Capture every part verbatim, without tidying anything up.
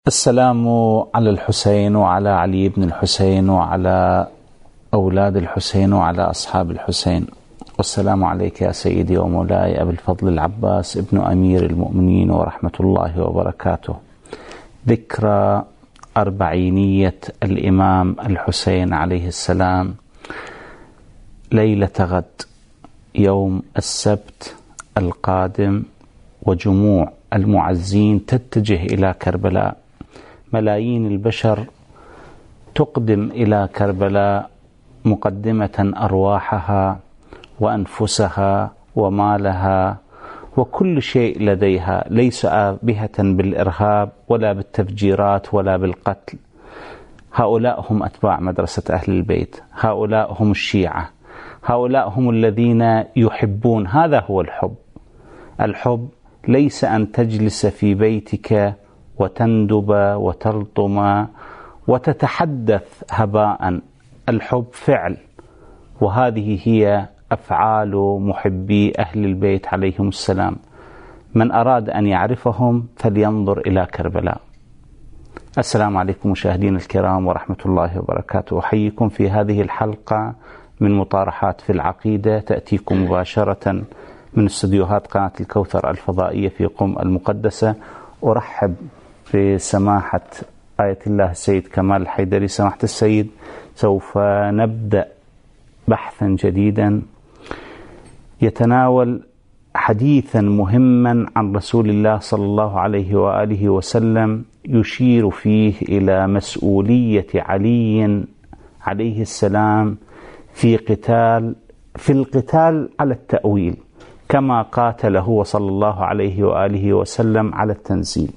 السلام على الحسين وعلى علي بن الحسين وعلى أولاد الحسين وعلى أصحاب الحسين، والسلام عليك يا سيدي ومولاي أبي الفضل العباس ابن أمير المؤمنين ورحمة الله وبركاته. ذكرى أربعينية الإمام الحسين عليه السلام ليلة غد يوم السبت القادم، وجموع المعزين تتجه إلى كربلاء. ملايين البشر تقدم إلى كربلاء مقدمة أرواحها وأنفسها ومالها وكل شيء لديها، ليس آبهة بالإرهاب ولا بالتفجيرات ولا بالقتل. هؤلاء هم أتباع مدرسة أهل البيت، هؤلاء هم الشيعة، هؤلاء هم الذين يحبون. هذا هو الحب. الحب ليس أن تجلس في بيتك وتندب وتلطم وتتحدث هباء. الحب فعل، وهذه هي أفعال محبي أهل البيت عليهم السلام. من أراد أن يعرفهم فلينظر إلى كربلاء. السلام عليكم مشاهدين الكرام ورحمة الله وبركاته. أحييكم في هذه الحلقة من مطارحات في العقيدة، تأتيكم مباشرة من استديوهات قناة الكوثر الفضائية في قم المقدسة. أرحب بسماحة آية الله السيد كمال الحيدري. سماحة السيد، سوف نبدأ بحثا جديدا يتناول حديثا مهما عن رسول الله صلى الله عليه وآله وسلم، يشير فيه إلى مسؤولية علي عليه السلام في قتال في القتال على التأويل، كما قاتل هو صلى الله عليه وآله وسلم على التنزيل.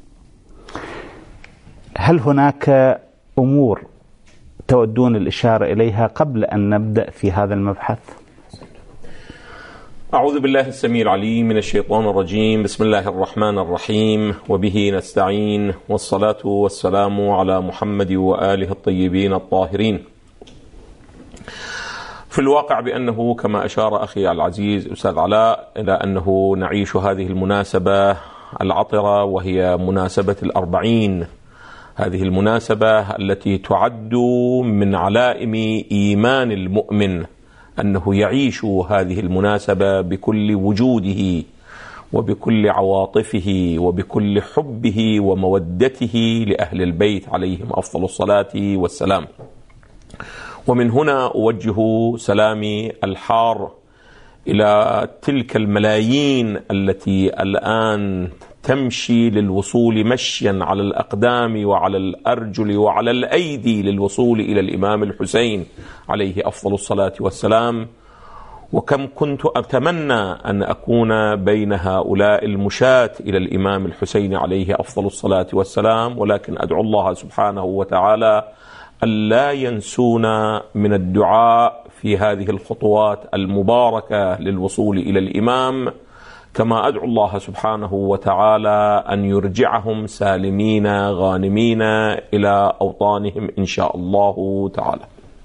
هل هناك أمور تودون الإشارة إليها قبل أن نبدأ في هذا المبحث؟ أعوذ بالله السميع العليم من الشيطان الرجيم. بسم الله الرحمن الرحيم، وبه نستعين، والصلاة والسلام على محمد وآله الطيبين الطاهرين. في الواقع بأنه كما أشار أخي العزيز أستاذ علاء إلى أنه نعيش هذه المناسبة العطرة، وهي مناسبة الأربعين. هذه المناسبة التي تعد من علائم إيمان المؤمن أنه يعيش هذه المناسبة بكل وجوده وبكل عواطفه وبكل حبه ومودته لأهل البيت عليهم أفضل الصلاة والسلام. ومن هنا أوجه سلامي الحار إلى تلك الملايين التي الآن تمشي للوصول مشيا على الأقدام وعلى الأرجل وعلى الأيدي للوصول إلى الإمام الحسين عليه أفضل الصلاة والسلام. وكم كنت أتمنى أن أكون بين هؤلاء المشاة إلى الإمام الحسين عليه أفضل الصلاة والسلام، ولكن أدعو الله سبحانه وتعالى ألا ينسونا من الدعاء في هذه الخطوات المباركة للوصول إلى الإمام، كما أدعو الله سبحانه وتعالى أن يرجعهم سالمين غانمين إلى أوطانهم إن شاء الله تعالى.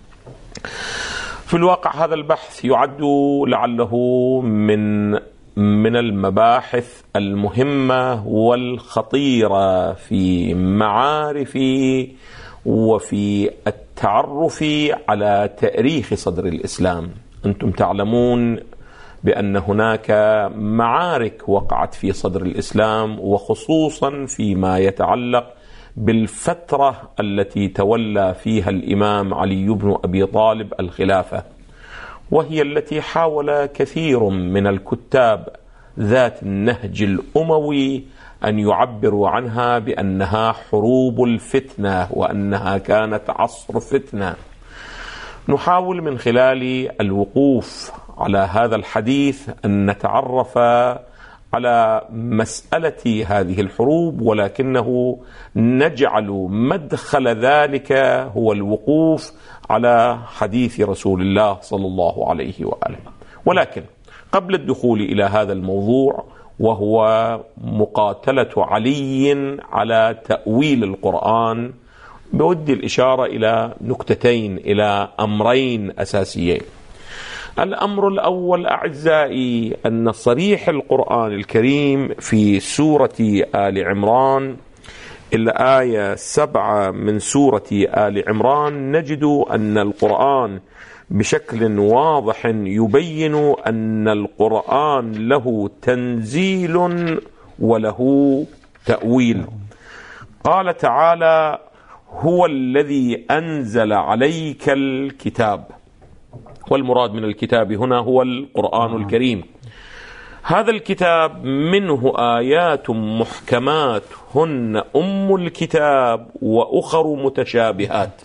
في الواقع هذا البحث يعد لعله من من المباحث المهمة والخطيرة في معارف وفي التعرف على تاريخ صدر الإسلام. أنتم تعلمون بأن هناك معارك وقعت في صدر الإسلام، وخصوصا فيما يتعلق بالفترة التي تولى فيها الإمام علي بن أبي طالب الخلافة، وهي التي حاول كثير من الكتاب ذات النهج الأموي أن يعبروا عنها بأنها حروب الفتنة، وأنها كانت عصر فتنة. نحاول من خلال الوقوف على هذا الحديث أن نتعرف على مسألة هذه الحروب، ولكنه نجعل مدخل ذلك هو الوقوف على حديث رسول الله صلى الله عليه وآله. ولكن قبل الدخول إلى هذا الموضوع، وهو مقاتلة علي على تأويل القرآن، بودي الإشارة إلى نكتتين، إلى أمرين أساسيين. الأمر الأول أعزائي أن صريح القرآن الكريم في سورة آل عمران الآية سبعة من سورة آل عمران نجد أن القرآن بشكل واضح يبين أن القرآن له تنزيل وله تأويل. قال تعالى: هو الذي أنزل عليك الكتاب، والمراد من الكتاب هنا هو القرآن الكريم. هذا الكتاب منه آيات محكمات هن أم الكتاب وأخر متشابهات،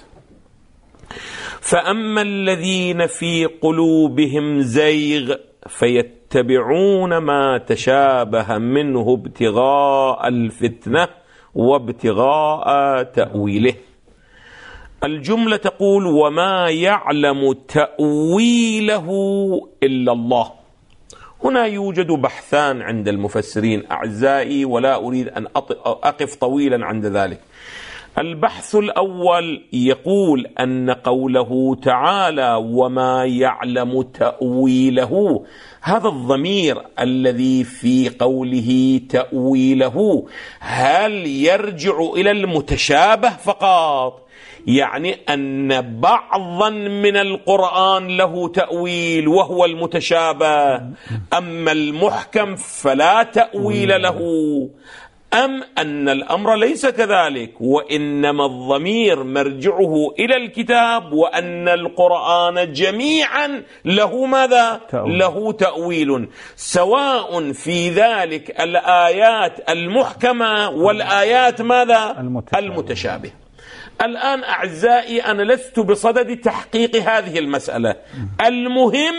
فأما الذين في قلوبهم زيغ فيتبعون ما تشابه منه ابتغاء الفتنة وابتغاء تأويله. الجملة تقول: وما يعلم تأويله إلا الله. هنا يوجد بحثان عند المفسرين أعزائي، ولا أريد أن أقف طويلا عند ذلك. البحث الأول يقول أن قوله تعالى وما يعلم تأويله، هذا الضمير الذي في قوله تأويله هل يرجع إلى المتشابه فقط؟ يعني أن بعضا من القرآن له تأويل وهو المتشابه، أما المحكم فلا تأويل له، أم أن الأمر ليس كذلك، وإنما الضمير مرجعه إلى الكتاب، وأن القرآن جميعا له ماذا؟ تأويل. له تأويل، سواء في ذلك الآيات المحكمة والآيات ماذا؟ المتشابه, المتشابه. الآن أعزائي أنا لست بصدد تحقيق هذه المسألة، المهم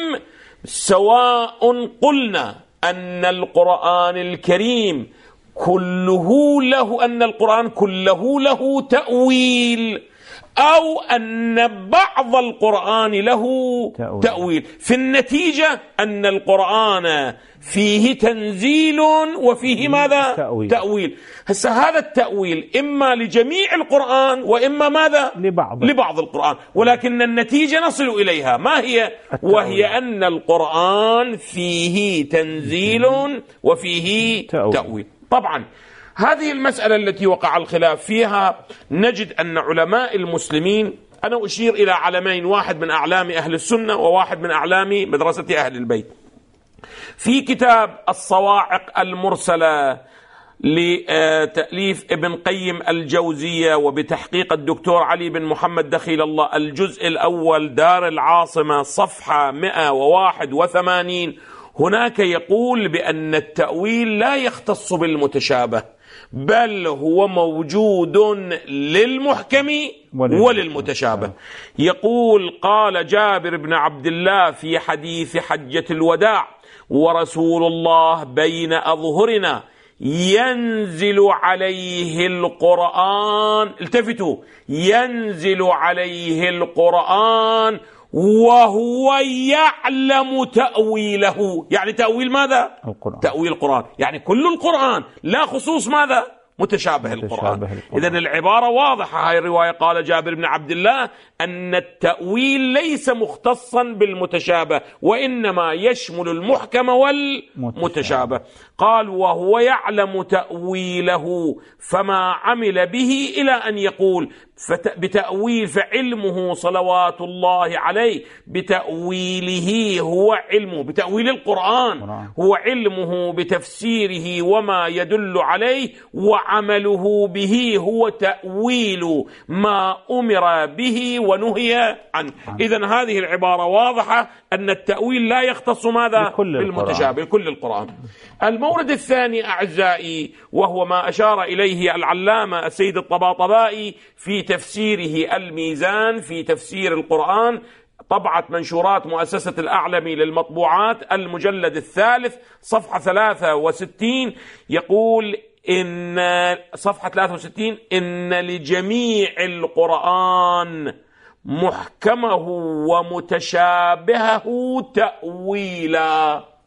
سواء قلنا أن القرآن الكريم كله له أن القرآن كله له تأويل، أو أن بعض القرآن له تأويل. تأويل في النتيجة أن القرآن فيه تنزيل وفيه ماذا؟ تأويل, تأويل. هسه هذا التأويل إما لجميع القرآن وإما ماذا؟ لبعض, لبعض القرآن، ولكن النتيجة نصل إليها ما هي؟ التأويل. وهي أن القرآن فيه تنزيل وفيه تأويل, تأويل. طبعا هذه المسألة التي وقع الخلاف فيها نجد أن علماء المسلمين، أنا أشير إلى علمين، واحد من أعلام أهل السنة وواحد من أعلام مدرسة أهل البيت. في كتاب الصواعق المرسلة لتأليف ابن قيم الجوزية وبتحقيق الدكتور علي بن محمد دخيل الله، الجزء الأول دار العاصمة صفحة مئة وواحد وثمانين، هناك يقول بأن التأويل لا يختص بالمتشابه، بل هو موجود للمحكم وللمتشابه. يقول: قال جابر بن عبد الله في حديث حجة الوداع: ورسول الله بين أظهرنا ينزل عليه القرآن، التفتوا، ينزل عليه القرآن وهو يعلم تأويله. يعني تأويل ماذا؟ القرآن. تأويل القرآن، يعني كل القرآن، لا خصوص ماذا؟ متشابه, متشابه القرآن, القرآن. إذن العبارة واضحة. هاي الرواية قال جابر بن عبد الله أن التأويل ليس مختصا بالمتشابه، وإنما يشمل المحكم والمتشابه. قال: وهو يعلم تأويله فما عمل به، إلى أن يقول بتأويل فعلمه صلوات الله عليه بتأويله هو علمه، بتأويل القرآن هو علمه بتفسيره وما يدل عليه، وعمله به هو تأويل ما أمر به ونهي عنه. إذن هذه العبارة واضحة أن التأويل لا يختص ماذا؟ بالمتشابه، كل القرآن. المورد الثاني أعزائي وهو ما أشار إليه العلامة السيد الطباطبائي في تفسيره الميزان في تفسير القرآن، طبعة منشورات مؤسسة الأعلمي للمطبوعات، المجلد الثالث صفحة ثلاثة وستين، يقول إن صفحة ثلاثة وستين: إن لجميع القرآن محكمه ومتشابهه تأويلا.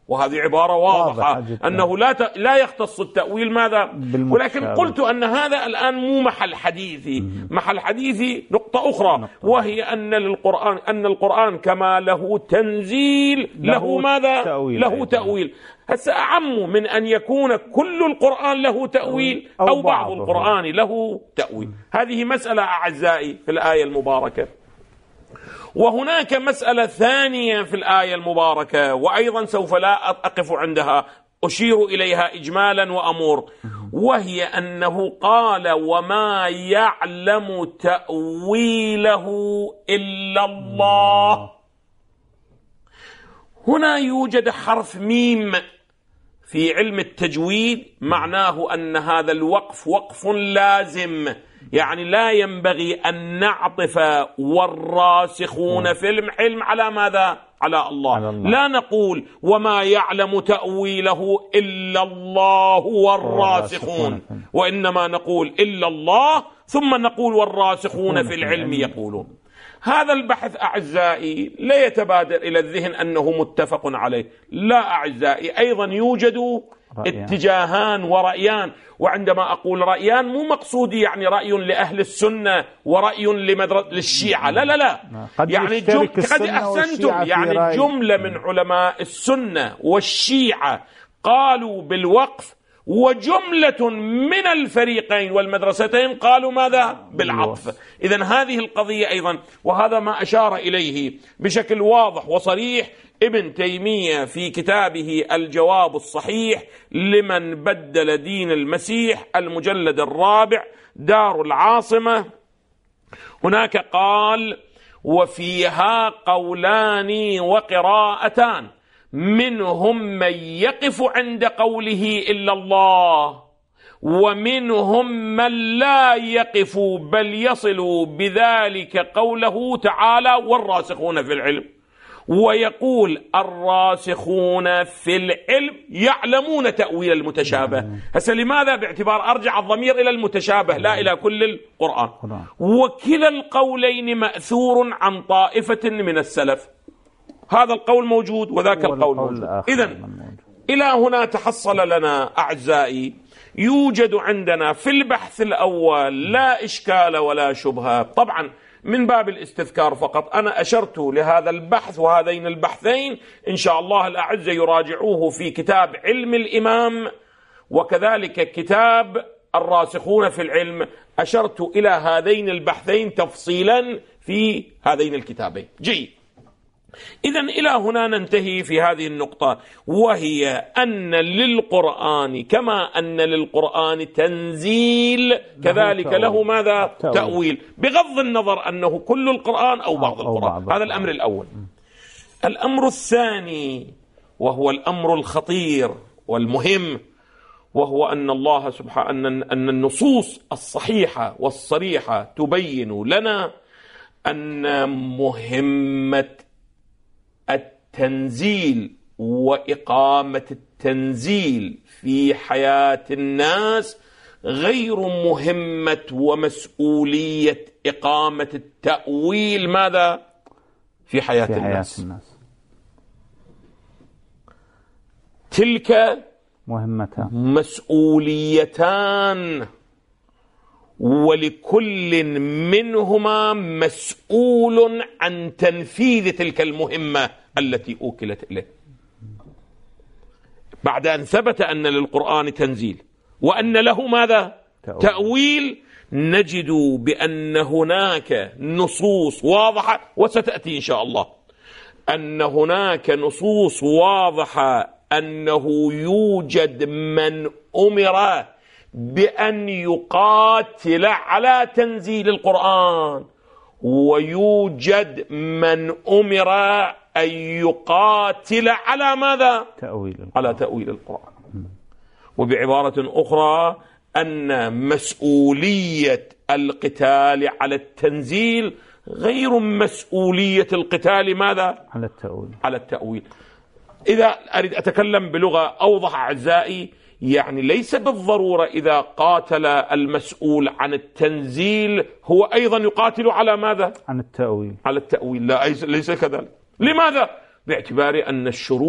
وهذه عبارة واضحة واضح أنه لا ت... لا يختص التأويل ماذا؟ ولكن قلت أن هذا الآن مو محل حديثي. محل حديثي نقطة أخرى، نقطة. وهي أن للقرآن أن القرآن كما له تنزيل له, له ماذا؟ تأويل له تأويل. هسه أعم من أن يكون كل القرآن له تأويل أو, أو بعض القرآن له تأويل. هذه مسألة أعزائي في الآية المباركة. وهناك مسألة ثانية في الآية المباركة، وأيضا سوف لا أقف عندها، أشير إليها إجمالا وأمور، وهي أنه قال وما يعلم تأويله إلا الله. هنا يوجد حرف ميم في علم التجويد، معناه أن هذا الوقف وقف لازم، يعني لا ينبغي أن نعطف والراسخون في العلم على ماذا؟ على الله. على الله. لا نقول وما يعلم تأويله إلا الله والراسخون، وإنما نقول إلا الله ثم نقول والراسخون في العلم يقولون. هذا البحث أعزائي لا يتبادر إلى الذهن أنه متفق عليه، لا أعزائي، أيضا يوجد رأيان. اتجاهان ورأيان. وعندما أقول رأيان مو مقصودي يعني رأي لأهل السنة ورأي لمدرسة للشيعة، لا لا لا، يعني جم... قد أحسنتم، يعني جملة من علماء السنة والشيعة قالوا بالوقف، وجملة من الفريقين والمدرستين قالوا ماذا؟ بالعطف. إذن هذه القضية أيضا، وهذا ما أشار إليه بشكل واضح وصريح ابن تيمية في كتابه الجواب الصحيح لمن بدل دين المسيح، المجلد الرابع دار العاصمة. هناك قال وفيها قولان وقراءتان، منهم من يقف عند قوله إلا الله، ومنهم من لا يقف بل يصل بذلك قوله تعالى والراسخون في العلم. ويقول الراسخون في العلم يعلمون تأويل المتشابه. هسه لماذا؟ باعتبار أرجع الضمير إلى المتشابه لا إلى كل القرآن. وكلا القولين مأثور عن طائفة من السلف، هذا القول موجود وذاك القول موجود. إذن إلى هنا تحصل لنا أعزائي، يوجد عندنا في البحث الأول لا إشكال ولا شبهة. طبعا من باب الاستذكار فقط أنا أشرت لهذا البحث وهذين البحثين، إن شاء الله الأعزة يراجعوه في كتاب علم الإمام وكذلك كتاب الراسخون في العلم. أشرت إلى هذين البحثين تفصيلا في هذين الكتابين. جيد، إذن إلى هنا ننتهي في هذه النقطة، وهي أن للقرآن كما أن للقرآن تنزيل كذلك له ماذا؟ تأويل، بغض النظر أنه كل القرآن أو بعض القرآن. هذا الأمر الأول. الأمر الثاني وهو الأمر الخطير والمهم، وهو أن الله سبحانه أن النصوص الصحيحة والصريحة تبين لنا أن مهمة التنزيل وإقامة التنزيل في حياة الناس غير مهمة ومسؤولية إقامة التأويل ماذا؟ في حياة, في حياة الناس. الناس تلك مهمتان مسؤوليتان، ولكل منهما مسؤول عن تنفيذ تلك المهمة التي أوكلت إليه. بعد أن ثبت أن للقرآن تنزيل وأن له ماذا؟ تأويل, تأويل، نجد بأن هناك نصوص واضحة، وستأتي إن شاء الله أن هناك نصوص واضحة أنه يوجد من أمر بأن يقاتل على تنزيل القرآن، ويوجد من أمر أن يقاتل على ماذا؟ تأويل القرآن. على تأويل القرآن. وبعبارة أخرى أن مسؤولية القتال على التنزيل غير مسؤولية القتال ماذا؟ على التأويل. على التأويل. إذا أريد أتكلم بلغة أوضح أعزائي، يعني ليس بالضرورة إذا قاتل المسؤول عن التنزيل هو أيضا يقاتل على ماذا؟ عن التأويل. على التأويل، لا ليس كذلك. لماذا؟ باعتبار أن الشروط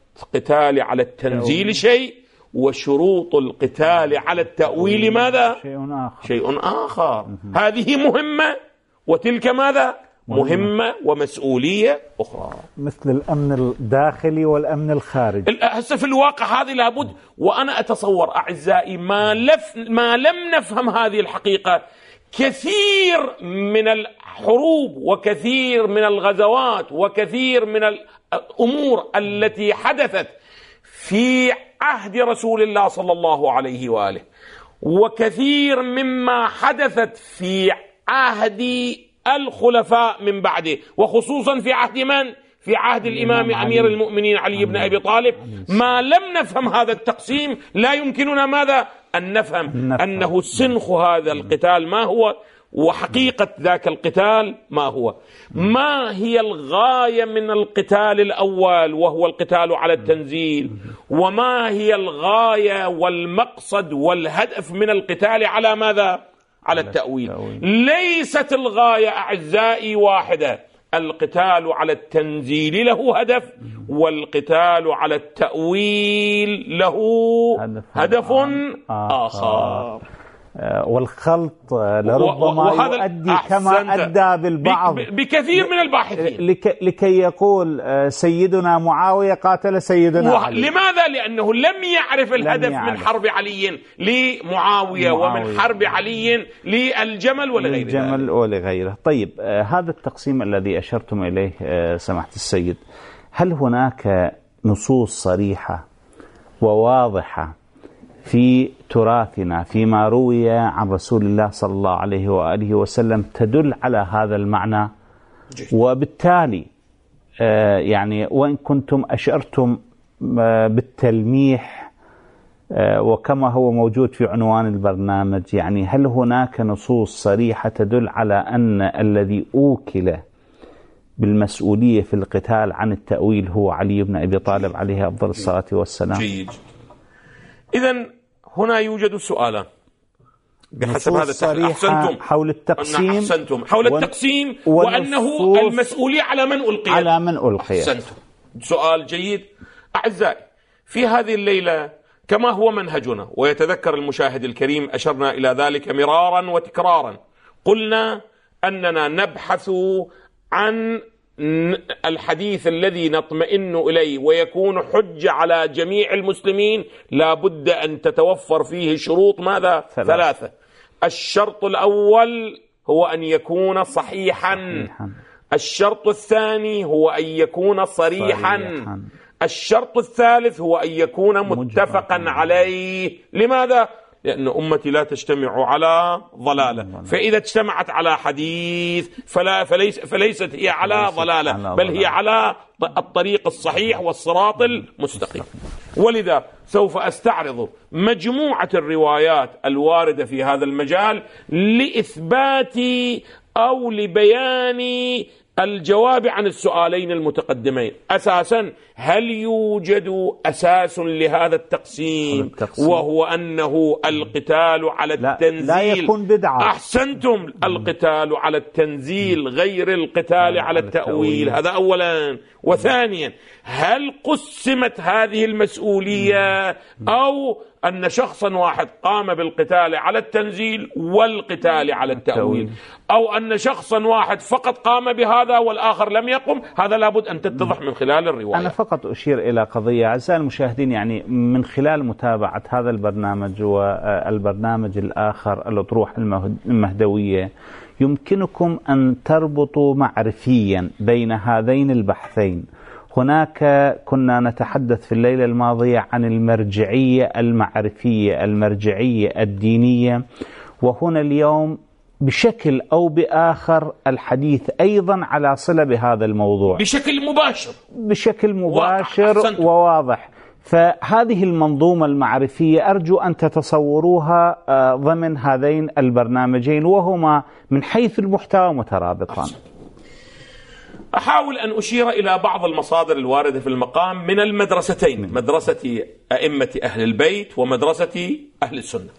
القتال على التنزيل شيء، وشروط القتال على التأويل ماذا؟ شيء آخر, شيء آخر. هذه مهمة، وتلك ماذا؟ مهمة ومسؤولية أخرى، مثل الأمن الداخلي والأمن الخارجي. هسه في الواقع هذه لابد. وأنا أتصور أعزائي ما, لف ما لم نفهم هذه الحقيقة، كثير من الحروب وكثير من الغزوات وكثير من الأمور التي حدثت في عهد رسول الله صلى الله عليه وآله، وكثير مما حدثت في عهد الخلفاء من بعده، وخصوصا في عهد من؟ في عهد الإمام أمير المؤمنين علي بن أبي طالب، ما لم نفهم هذا التقسيم لا يمكننا ماذا؟ أن نفهم أنه سنخ هذا القتال ما هو، وحقيقة ذاك القتال ما هو. ما هي الغاية من القتال الأول وهو القتال على التنزيل، وما هي الغاية والمقصد والهدف من القتال على ماذا؟ على التأويل. ليست الغاية أعزائي واحدة، القتال على التنزيل له هدف، والقتال على التأويل له هدف آخر. والخلط لربما يؤدي كما أدى بالبعض بكثير من الباحثين لكي يقول سيدنا معاوية قاتل سيدنا علي. لماذا؟ لأنه لم يعرف الهدف يعرف. من حرب علي لمعاوية ومن حرب علي للجمل ولغيره الجمل ولغيره. طيب، هذا التقسيم الذي أشرتم إليه سماحة السيد، هل هناك نصوص صريحة وواضحة في تراثنا فيما روي عن رسول الله صلى الله عليه وآله وسلم تدل على هذا المعنى؟ وبالتالي يعني وإن كنتم أشرتم بالتلميح وكما هو موجود في عنوان البرنامج، يعني هل هناك نصوص صريحة تدل على أن الذي أوكل بالمسؤولية في القتال عن التأويل هو علي بن أبي طالب عليه أفضل الصلاة والسلام؟ جيد. إذن هنا يوجد سؤالان بحسب هذا التحليل. أحسنتم حول التقسيم. أحسنتم حول التقسيم وأنه المسؤولية على من ألقي. على من ألقي. أحسنتم. سؤال جيد. أعزائي، في هذه الليلة كما هو منهجنا، ويتذكر المشاهد الكريم أشرنا إلى ذلك مرارا وتكرارا، قلنا أننا نبحث عن الحديث الذي نطمئن إليه ويكون حجة على جميع المسلمين، لا بد أن تتوفر فيه شروط ماذا؟ ثلاثة. ثلاثة. الشرط الأول هو أن يكون صحيحا, صحيحا. الشرط الثاني هو أن يكون صريحا, صريحا. الشرط الثالث هو أن يكون متفقا عليه. لماذا؟ لأن أمتي لا تجتمع على ضلالة، فإذا اجتمعت على حديث فلا فليس فليست هي على ضلالة، بل هي على الطريق الصحيح والصراط المستقيم. ولذا سوف أستعرض مجموعة الروايات الواردة في هذا المجال لإثبات أو لبيان الجواب عن السؤالين المتقدمين. أساسا، هل يوجد أساس لهذا التقسيم, التقسيم. وهو أنه القتال على لا التنزيل لا يكون بدعة. أحسنتم. القتال على التنزيل غير القتال على التأويل. هذا أولا. وثانيا، هل قسمت هذه المسؤولية أو أن شخصا واحد قام بالقتال على التنزيل والقتال على التأويل، أو أن شخصا واحد فقط قام بهذا والآخر لم يقم؟ هذا لابد أن تتضح من خلال الرواية. أنا فقط أشير إلى قضية أعزائي المشاهدين، يعني من خلال متابعة هذا البرنامج والبرنامج الآخر الأطروحة المهدوية يمكنكم أن تربطوا معرفيا بين هذين البحثين. هناك كنا نتحدث في الليلة الماضية عن المرجعية المعرفية، المرجعية الدينية، وهنا اليوم بشكل أو بآخر الحديث أيضا على صلة بهذا الموضوع بشكل مباشر بشكل مباشر وواضح. فهذه المنظومة المعرفية أرجو أن تتصوروها ضمن هذين البرنامجين، وهما من حيث المحتوى مترابطان. أحاول أن أشير إلى بعض المصادر الواردة في المقام من المدرستين، مدرسة أئمة أهل البيت ومدرسة أهل السنة.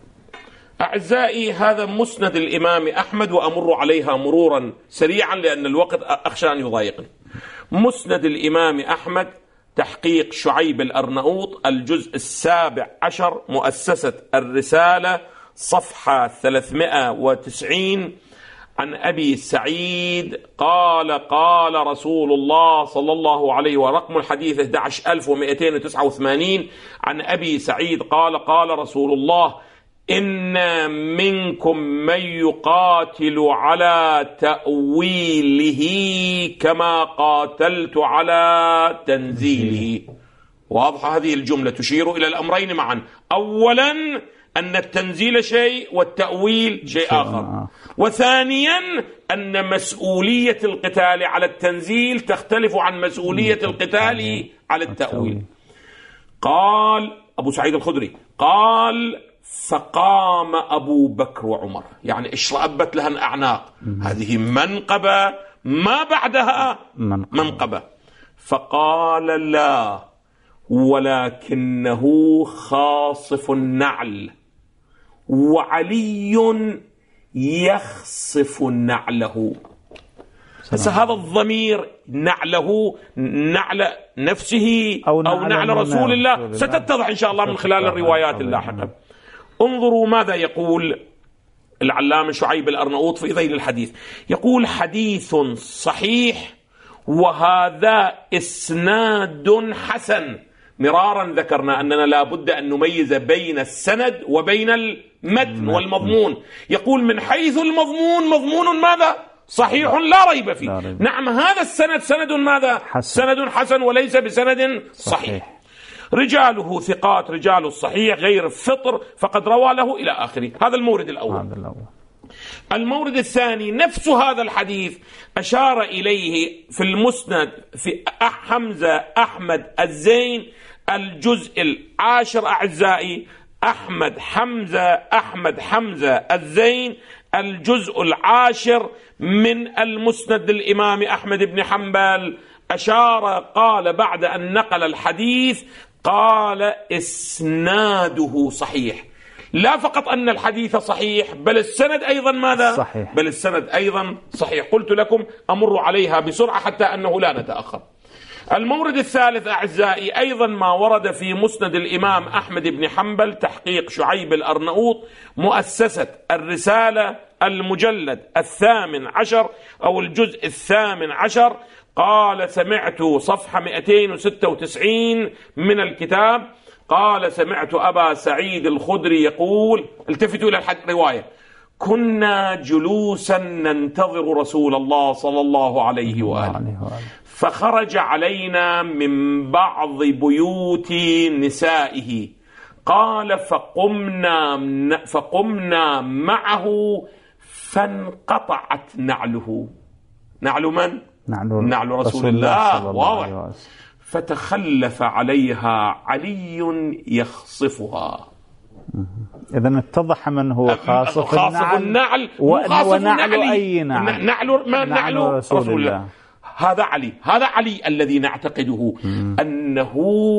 أعزائي، هذا مسند الإمام أحمد، وأمر عليها مرورا سريعا لأن الوقت أخشى أن يضايقني. مسند الإمام أحمد تحقيق شعيب الأرناؤوط، الجزء السابع عشر، مؤسسة الرسالة، صفحة ثلاثمائة وتسعين، عن أبي سعيد قال قال رسول الله صلى الله عليه وسلم، ورقم الحديث أحد عشر ألف ومئتين وتسعة وثمانين، عن أبي سعيد قال قال رسول الله: إن منكم من يقاتل على تأويله كما قاتلت على تنزيله. واضحة هذه الجملة تشير إلى الأمرين معا. أولا أن التنزيل شيء والتأويل شيء آخر، وثانيا أن مسؤولية القتال على التنزيل تختلف عن مسؤولية القتال على التأويل. قال أبو سعيد الخدري قال: فقام أبو بكر وعمر، يعني اشرأبت لها الأعناق، هذه منقبة ما بعدها منقبة. فقال: لا، ولكنه خاصف النعل، وعلي يخصف نعله. بس هذا الضمير نعله نعل نفسه أو نعل, أو نعل رسول الله, الله ستتضح إن شاء الله من خلال الروايات اللاحقة. انظروا ماذا يقول العلامة شعيب الأرناؤوط في ذيل الحديث. يقول: حديث صحيح وهذا إسناد حسن. مرارا ذكرنا أننا لا بد أن نميز بين السند وبين المتن والمضمون. يقول: من حيث المضمون مضمون ماذا؟ صحيح لا ريب فيه. لا ريب. نعم، هذا السند سند ماذا؟ حسن. سند حسن وليس بسند صحيح, صحيح. رجاله ثقات، رجال الصحيح غير فطر فقد روى له إلى آخره. هذا المورد الأول. المورد الثاني نفس هذا الحديث أشار إليه في المسند في حمزة أحمد الزين، الجزء العاشر أعزائي، أحمد حمزة أحمد حمزة الزين، الجزء العاشر من المسند الإمام أحمد بن حنبل. أشار قال بعد أن نقل الحديث قال: إسناده صحيح. لا فقط أن الحديث صحيح بل السند أيضا ماذا؟ صحيح. بل السند أيضا صحيح. قلت لكم أمر عليها بسرعة حتى أنه لا نتأخر. المورد الثالث أعزائي أيضا ما ورد في مسند الإمام أحمد بن حنبل، تحقيق شعيب الأرناؤوط، مؤسسة الرسالة، المجلد الثامن عشر أو الجزء الثامن عشر. قال: سمعت صفحة مئتين وستة وتسعين من الكتاب، قال: سمعت أبا سعيد الخدري يقول، التفتوا إلى الرواية: كنا جلوسا ننتظر رسول الله صلى الله عليه وآله، فخرج علينا من بعض بيوت نسائه، قال: فقمنا فقمنا معه فانقطعت نعله. نعل من؟ نعل, نعل رسول, رسول الله, الله واضح. فتخلف عليها علي يخصفها. إذن اتضح من هو خاصف, خاصف النعل, النعل ونعل أي نعل؟ نعل, ما نعل, نعل رسول, رسول الله. الله. هذا علي، هذا علي الذي نعتقده مم. أنه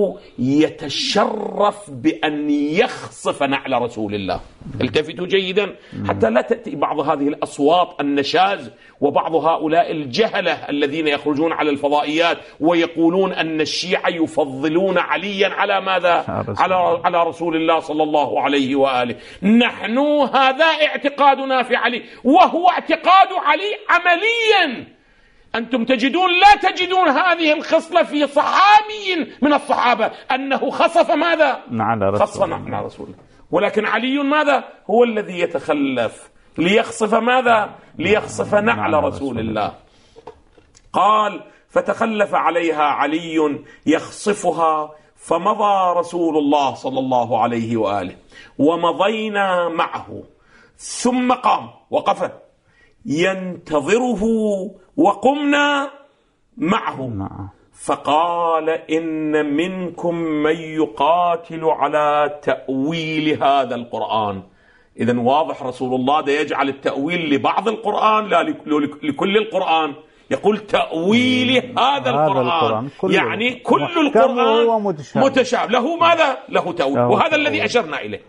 يتشرف بأن يخصف نعل رسول الله. التفتوا جيدا حتى لا تأتي بعض هذه الأصوات النشاز وبعض هؤلاء الجهلة الذين يخرجون على الفضائيات ويقولون أن الشيعة يفضلون عليا على ماذا؟ على على رسول الله صلى الله عليه وآله. نحن هذا اعتقادنا في علي، وهو اعتقاد علي عمليا. أنتم تجدون لا تجدون هذه الخصلة في صحابي من الصحابة أنه خصف ماذا؟ خصف نعل رسول الله. ولكن علي ماذا؟ هو الذي يتخلف ليخصف ماذا؟ ليخصف نعل رسول الله. قال: فتخلف عليها علي يخصفها، فمضى رسول الله صلى الله عليه وآله ومضينا معه، ثم قام وقف ينتظره وقمنا معه، فقال: إن منكم من يقاتل على تأويل هذا القرآن. إذن واضح رسول الله ده يجعل التأويل لبعض القرآن لا لكل القرآن. يقول تأويل هذا القرآن يعني كل القرآن متشابه، له ماذا؟ له تأويل. وهذا الذي أشرنا إليه.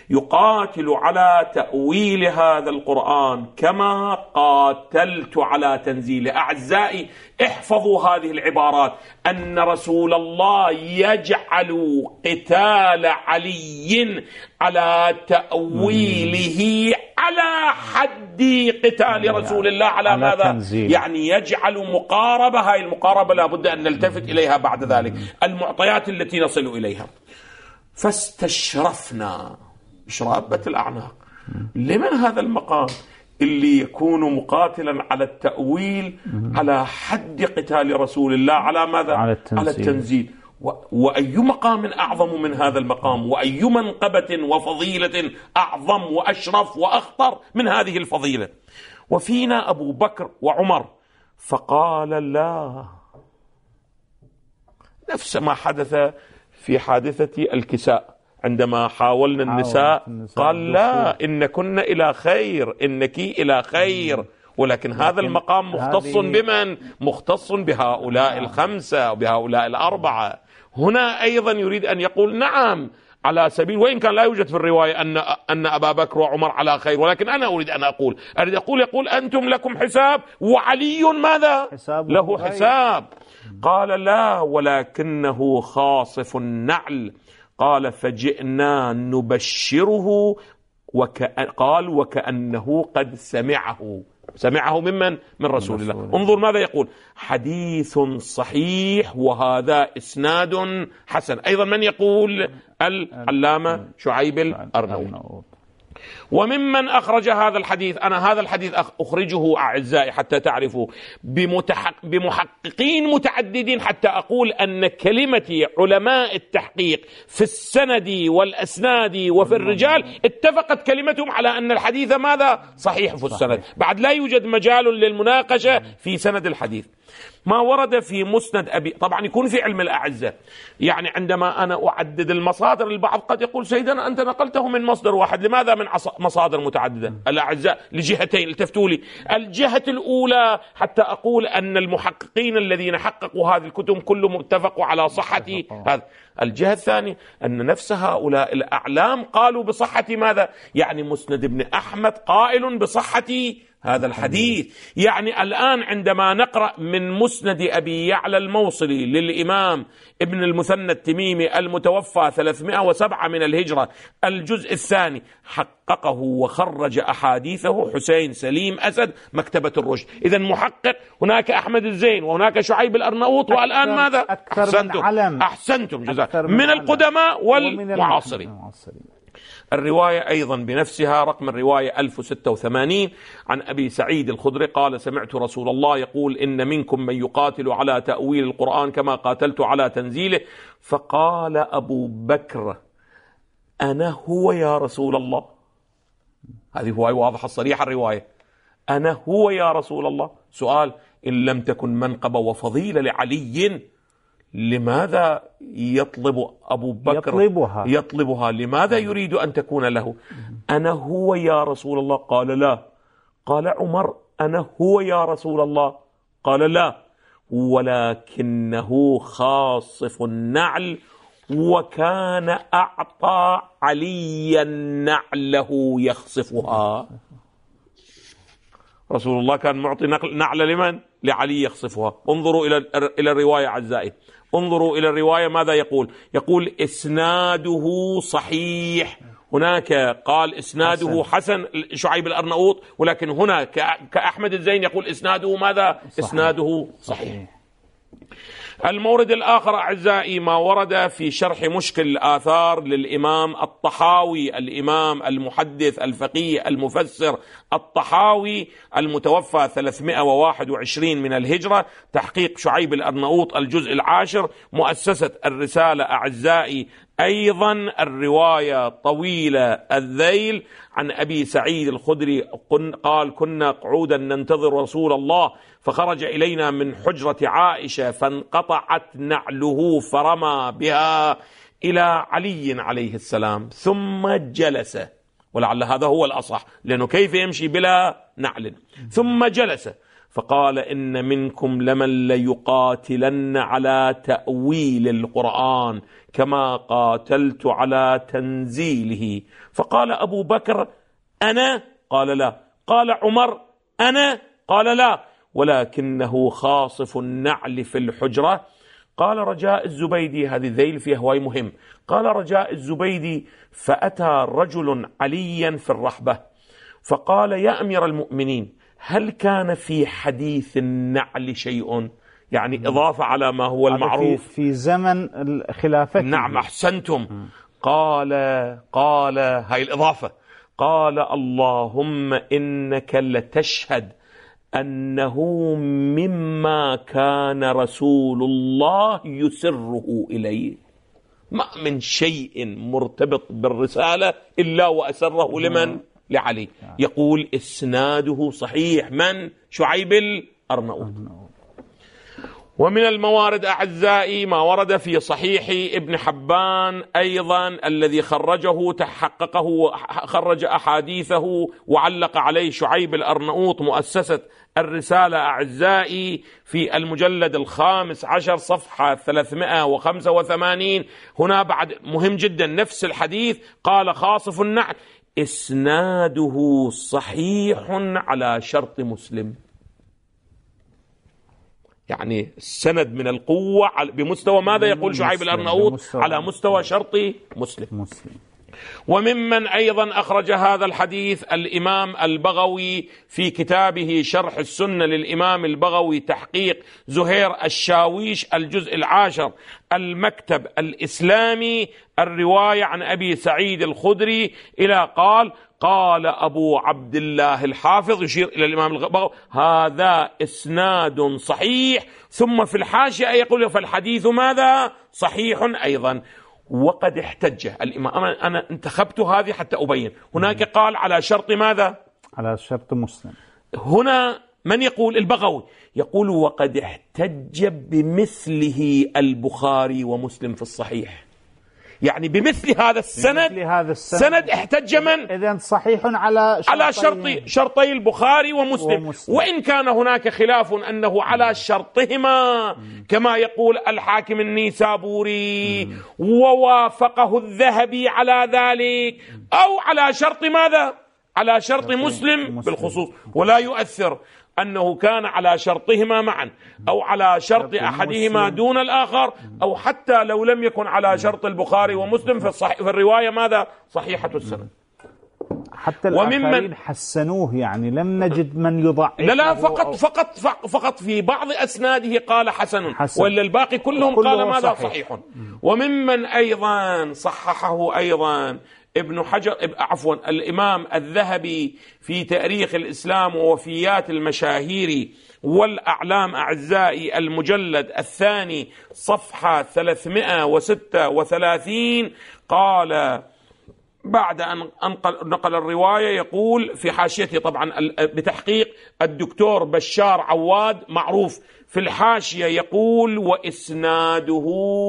يقاتل على تأويل هذا القرآن كما قاتلت على تنزيله. أعزائي احفظوا هذه العبارات، أن رسول الله يجعل قتال علي على تأويله على حد قتال رسول الله على ماذا؟ يعني يجعل مقاربة، هاي المقاربة لابد أن نلتفت إليها بعد ذلك، المعطيات التي نصل إليها. فاستشرفنا شرابة الأعناق لمن هذا المقام اللي يكون مقاتلا على التأويل على حد قتال رسول الله على ماذا؟ على التنزيل, على التنزيل. وأي مقام أعظم من هذا المقام، وأي منقبة وفضيلة أعظم وأشرف وأخطر من هذه الفضيلة. وفينا أبو بكر وعمر، فقال لا، نفس ما حدث في حادثة الكساء عندما حاولنا النساء، قال لا، إن كنا إلى خير، إنك إلى خير. ولكن هذا المقام مختص بمن؟ مختص بهؤلاء الخمسة وبهؤلاء الأربعة. هنا أيضا يريد أن يقول نعم على سبيل، وإن كان لا يوجد في الرواية أن أن أبا بكر وعمر على خير، ولكن أنا أريد أن أقول أريد أقول يقول أنتم لكم حساب وعلي ماذا؟ حساب له حساب. قال لا، ولكنه خاصف النعل. قال فجئنا نبشره، قال وكأنه قد سمعه. سمعه ممن؟ من رسول الله. انظر ماذا يقول: حديث صحيح وهذا إسناد حسن. أيضا من يقول؟ العلامة شعيب الأرنوط. وممن أخرج هذا الحديث، أنا هذا الحديث أخرجه أعزائي حتى تعرفوا بمحققين متعددين، حتى أقول أن كلمة علماء التحقيق في السند والأسناد وفي الرجال اتفقت كلمتهم على أن الحديث ماذا؟ صحيح في السند. بعد لا يوجد مجال للمناقشة في سند الحديث. ما ورد في مسند أبي، طبعا يكون في علم الأعزة، يعني عندما أنا أعدد المصادر، البعض قد يقول سيدنا أنت نقلته من مصدر واحد، لماذا من مصادر متعددة؟ الأعزاء لجهتين، التفتوا لي. الجهة الأولى حتى أقول أن المحققين الذين حققوا هذه الكتب كلهم اتفقوا على صحة هذا. الجهة الثانية أن نفس هؤلاء الأعلام قالوا بصحة ماذا؟ يعني مسند ابن أحمد قائل بصحة هذا الحديث. يعني الآن عندما نقرأ من مسند أبي يعلى الموصلي للإمام ابن المثنى التميمي المتوفى ثلاثمائة وسبعة من الهجرة الجزء الثاني، حققه وخرج أحاديثه حسين سليم أسد مكتبة الرشد. إذا محقق، هناك أحمد الزين وهناك شعيب الأرناؤوط، والآن ماذا؟ أحسنتم, أحسنتم جزاك من, من القدماء والمعاصرين. الرواية أيضا بنفسها رقم الرواية ألف وستة وثمانين عن أبي سعيد الخدري قال: سمعت رسول الله يقول: إن منكم من يقاتل على تأويل القرآن كما قاتلت على تنزيله. فقال أبو بكر: أنا هو يا رسول الله. هذه هو واضحة الصريحة الرواية، أنا هو يا رسول الله. سؤال: إن لم تكن منقبة وفضيلة لعلي، لماذا يطلب أبو بكر يطلبها, يطلبها؟ لماذا يريد أن تكون له؟ أنا هو يا رسول الله. قال لا. قال عمر: أنا هو يا رسول الله. قال لا، ولكنه خاصف النعل، وكان أعطى عليا نعله يخصفها. رسول الله كان معطي نعل لمن؟ لعلي يخصفها. انظروا إلى إلى الرواية أعزائي، انظروا إلى الرواية ماذا يقول؟ يقول إسناده صحيح. هناك قال إسناده حسن شعيب الأرناؤوط، ولكن هنا كأحمد الزين يقول إسناده ماذا؟ صحيح. إسناده صحيح. المورد الآخر أعزائي ما ورد في شرح مشكل الآثار للإمام الطحاوي، الإمام المحدث الفقيه المفسر الطحاوي المتوفى ثلاثمائة وواحد وعشرين من الهجرة، تحقيق شعيب الأرناؤوط الجزء العاشر، مؤسسة الرسالة أعزائي. أيضا الرواية طويلة الذيل عن أبي سعيد الخدري قال: كنا قعودا ننتظر رسول الله فخرج إلينا من حجرة عائشة فانقطعت نعله فرمى بها إلى علي عليه السلام ثم جلس، ولعل هذا هو الأصح، لأنه كيف يمشي بلا نعل؟ ثم جلس فقال إن منكم لمن ليقاتلن على تأويل القرآن كما قاتلت على تنزيله. فقال أبو بكر أنا؟ قال لا. قال عمر أنا؟ قال لا، ولكنه خاصف النعل في الحجرة. قال رجاء الزبيدي، هذه ذيل فيها هواي مهم، قال رجاء الزبيدي فأتى رجل عليا في الرحبة فقال يا أمير المؤمنين هل كان في حديث النعل شيء؟ يعني إضافة على ما هو المعروف في, في زمن الخلافة. نعم أحسنتم. قال قال هاي الإضافة، قال اللهم إنك لتشهد أنه مما كان رسول الله يسره إليه. ما من شيء مرتبط بالرسالة إلا وأسره لمن؟ لعلي. يقول إسناده صحيح. من؟ شعيب الأرناؤوط. ومن الموارد أعزائي ما ورد في صحيح ابن حبان أيضا الذي خرجه تحققه خرج أحاديثه وعلق عليه شعيب الأرناؤوط، مؤسسة الرسالة أعزائي، في المجلد الخامس عشر صفحة ثلاثمائة وخمسة وثمانين. هنا بعد مهم جدا نفس الحديث، قال خاصف النعل إسناده صحيح على شرط مسلم. يعني السند من القوة بمستوى ماذا يقول شعيب الأرناؤوط؟ على مستوى شرط مسلم. مسلم. وممن أيضا أخرج هذا الحديث الإمام البغوي في كتابه شرح السنة للإمام البغوي تحقيق زهير الشاويش الجزء العاشر المكتب الإسلامي، الرواية عن أبي سعيد الخدري إلى قال قال أبو عبد الله الحافظ، يشير إلى الإمام البغوي هذا إسناد صحيح، ثم في الحاشية يقول فالحديث ماذا؟ صحيح أيضا. وقد احتج الإمام، أنا انتخبت هذه حتى أبين، هناك قال على شرط ماذا؟ على شرط مسلم. هنا من يقول؟ البغوي يقول وقد احتج بمثله البخاري ومسلم في الصحيح. يعني بمثل هذا السند, هذا السند سند احتج من؟ إذن صحيح على على شرط شرطي البخاري ومسلم. ومسلم، وإن كان هناك خلاف أنه على شرطهما كما يقول الحاكم النيسابوري ووافقه الذهبي على ذلك، أو على شرط ماذا؟ على شرط مسلم بالخصوص، ولا يؤثر أنه كان على شرطهما معا أو على شرط أحدهما دون الآخر، أو حتى لو لم يكن على شرط البخاري ومسلم في, الصحيح في الرواية ماذا؟ صحيحة السند. حتى الآخرين حسنوه، يعني لم نجد من يضعف. لا لا فقط فقط فقط في بعض أسناده قال حسن, حسن. ولا الباقي كلهم قال ماذا؟ صحيح, صحيح. وممن أيضا صححه أيضا ابن حجر عفوا الإمام الذهبي في تاريخ الإسلام ووفيات المشاهير والأعلام أعزائي المجلد الثاني صفحة ثلاثمائة وستة وثلاثين، قال بعد أن نقل الرواية يقول في حاشيته طبعا بتحقيق الدكتور بشار عواد معروف، في الحاشية يقول وإسناده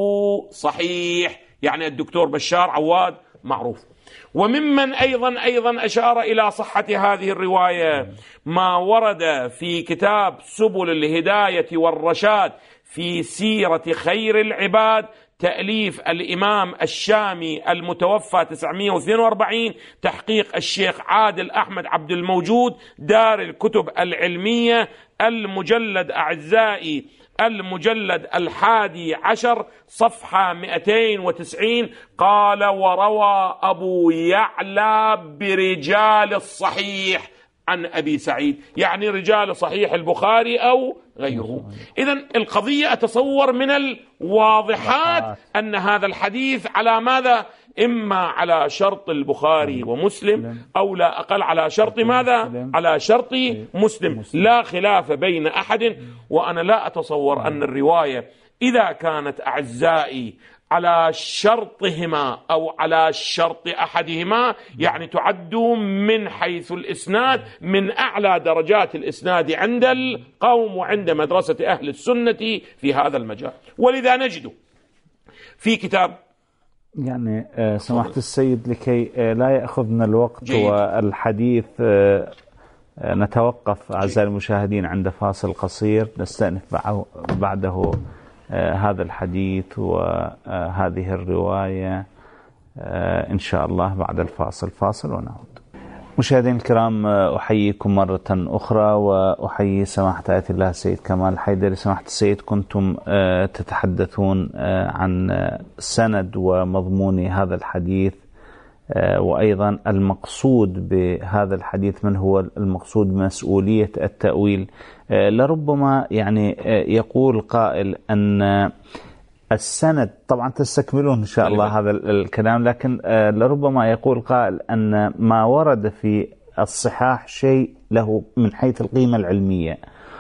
صحيح، يعني الدكتور بشار عواد معروف. وممن أيضا أيضا أشار إلى صحة هذه الرواية ما ورد في كتاب سبل الهداية والرشاد في سيرة خير العباد، تأليف الإمام الشامي المتوفى تسعمائة واثنين وأربعين، تحقيق الشيخ عادل أحمد عبد الموجود، دار الكتب العلمية، المجلد أعزائي المجلد الحادي عشر صفحة مئتين وتسعين، قال وروى أبو يعلى برجال الصحيح عن أبي سعيد، يعني رجال صحيح البخاري أو غيره. إذن القضية أتصور من الواضحات أن هذا الحديث على ماذا؟ إما على شرط البخاري ومسلم أو لا أقل على شرط ماذا؟ على شرط مسلم، لا خلاف بين أحد. وأنا لا أتصور أن الرواية إذا كانت أعزائي على شرطهما أو على شرط أحدهما يعني تعد من حيث الإسناد من أعلى درجات الإسناد عند القوم وعند مدرسة أهل السنة في هذا المجال. ولذا نجد في كتاب يعني سمحت السيد لكي لا يأخذنا الوقت جيد. والحديث نتوقف أعزائي المشاهدين عند فاصل قصير، نستأنف بعده هذا الحديث وهذه الرواية إن شاء الله بعد الفاصل. فاصل ونعود. مشاهدين الكرام، أحييكم مرة أخرى وأحيي سماحة آية الله السيد كمال الحيدري. سماحة السيد، كنتم تتحدثون عن سند ومضمون هذا الحديث، وأيضا المقصود بهذا الحديث، من هو المقصود بمسؤولية التأويل. لربما يعني يقول قائل أن السند، طبعا تستكملون إن شاء الله هذا الكلام، لكن لربما يقول قائل أن ما ورد في الصحاح شيء له من حيث القيمة العلمية،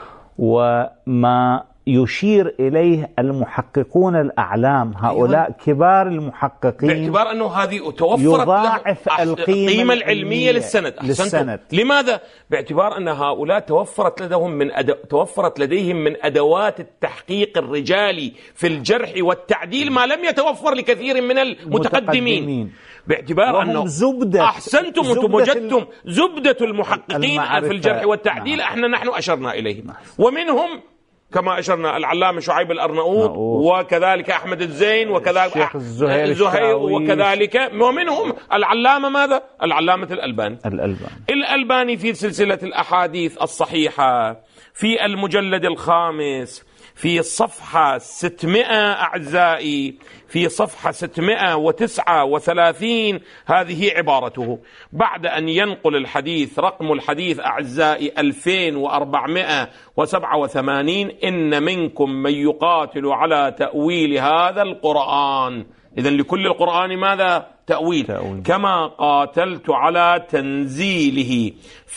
وما يشير إليه المحققون الأعلام، هؤلاء كبار المحققين، باعتبار أنه هذه توفرت يضاعف القيمة العلمية للسند. للسند. لماذا؟ باعتبار أن هؤلاء توفرت لديهم من أدو... توفرت لديهم من أدوات التحقيق الرجالي في الجرح والتعديل ما لم يتوفر لكثير من المتقدمين، متقدمين. باعتبار أنه زبدة أحسنتم وانتم وجدتم زبدة المحققين في الجرح والتعديل. نعم. احنا نحن أشرنا إليهم. نعم. ومنهم كما أشرنا العلامة شعيب الأرناؤوط، وكذلك أحمد الزين، وكذلك الزهير, الزهير وكذلك ومنهم العلامة ماذا؟ العلامة الألباني. الألباني الألباني في سلسلة الأحاديث الصحيحة في المجلد الخامس في الصفحة ستمائة أعزائي، في صفحة ستمائة وتسعة وثلاثين، هذه عبارته بعد أن ينقل الحديث. رقم الحديث أعزائي ألفين وأربعمائة وسبعة وثمانين: إن منكم من يقاتل على تأويل هذا القرآن. إذن لكل القرآن ماذا؟ تأويل. تأويل. كما قاتلت على تنزيله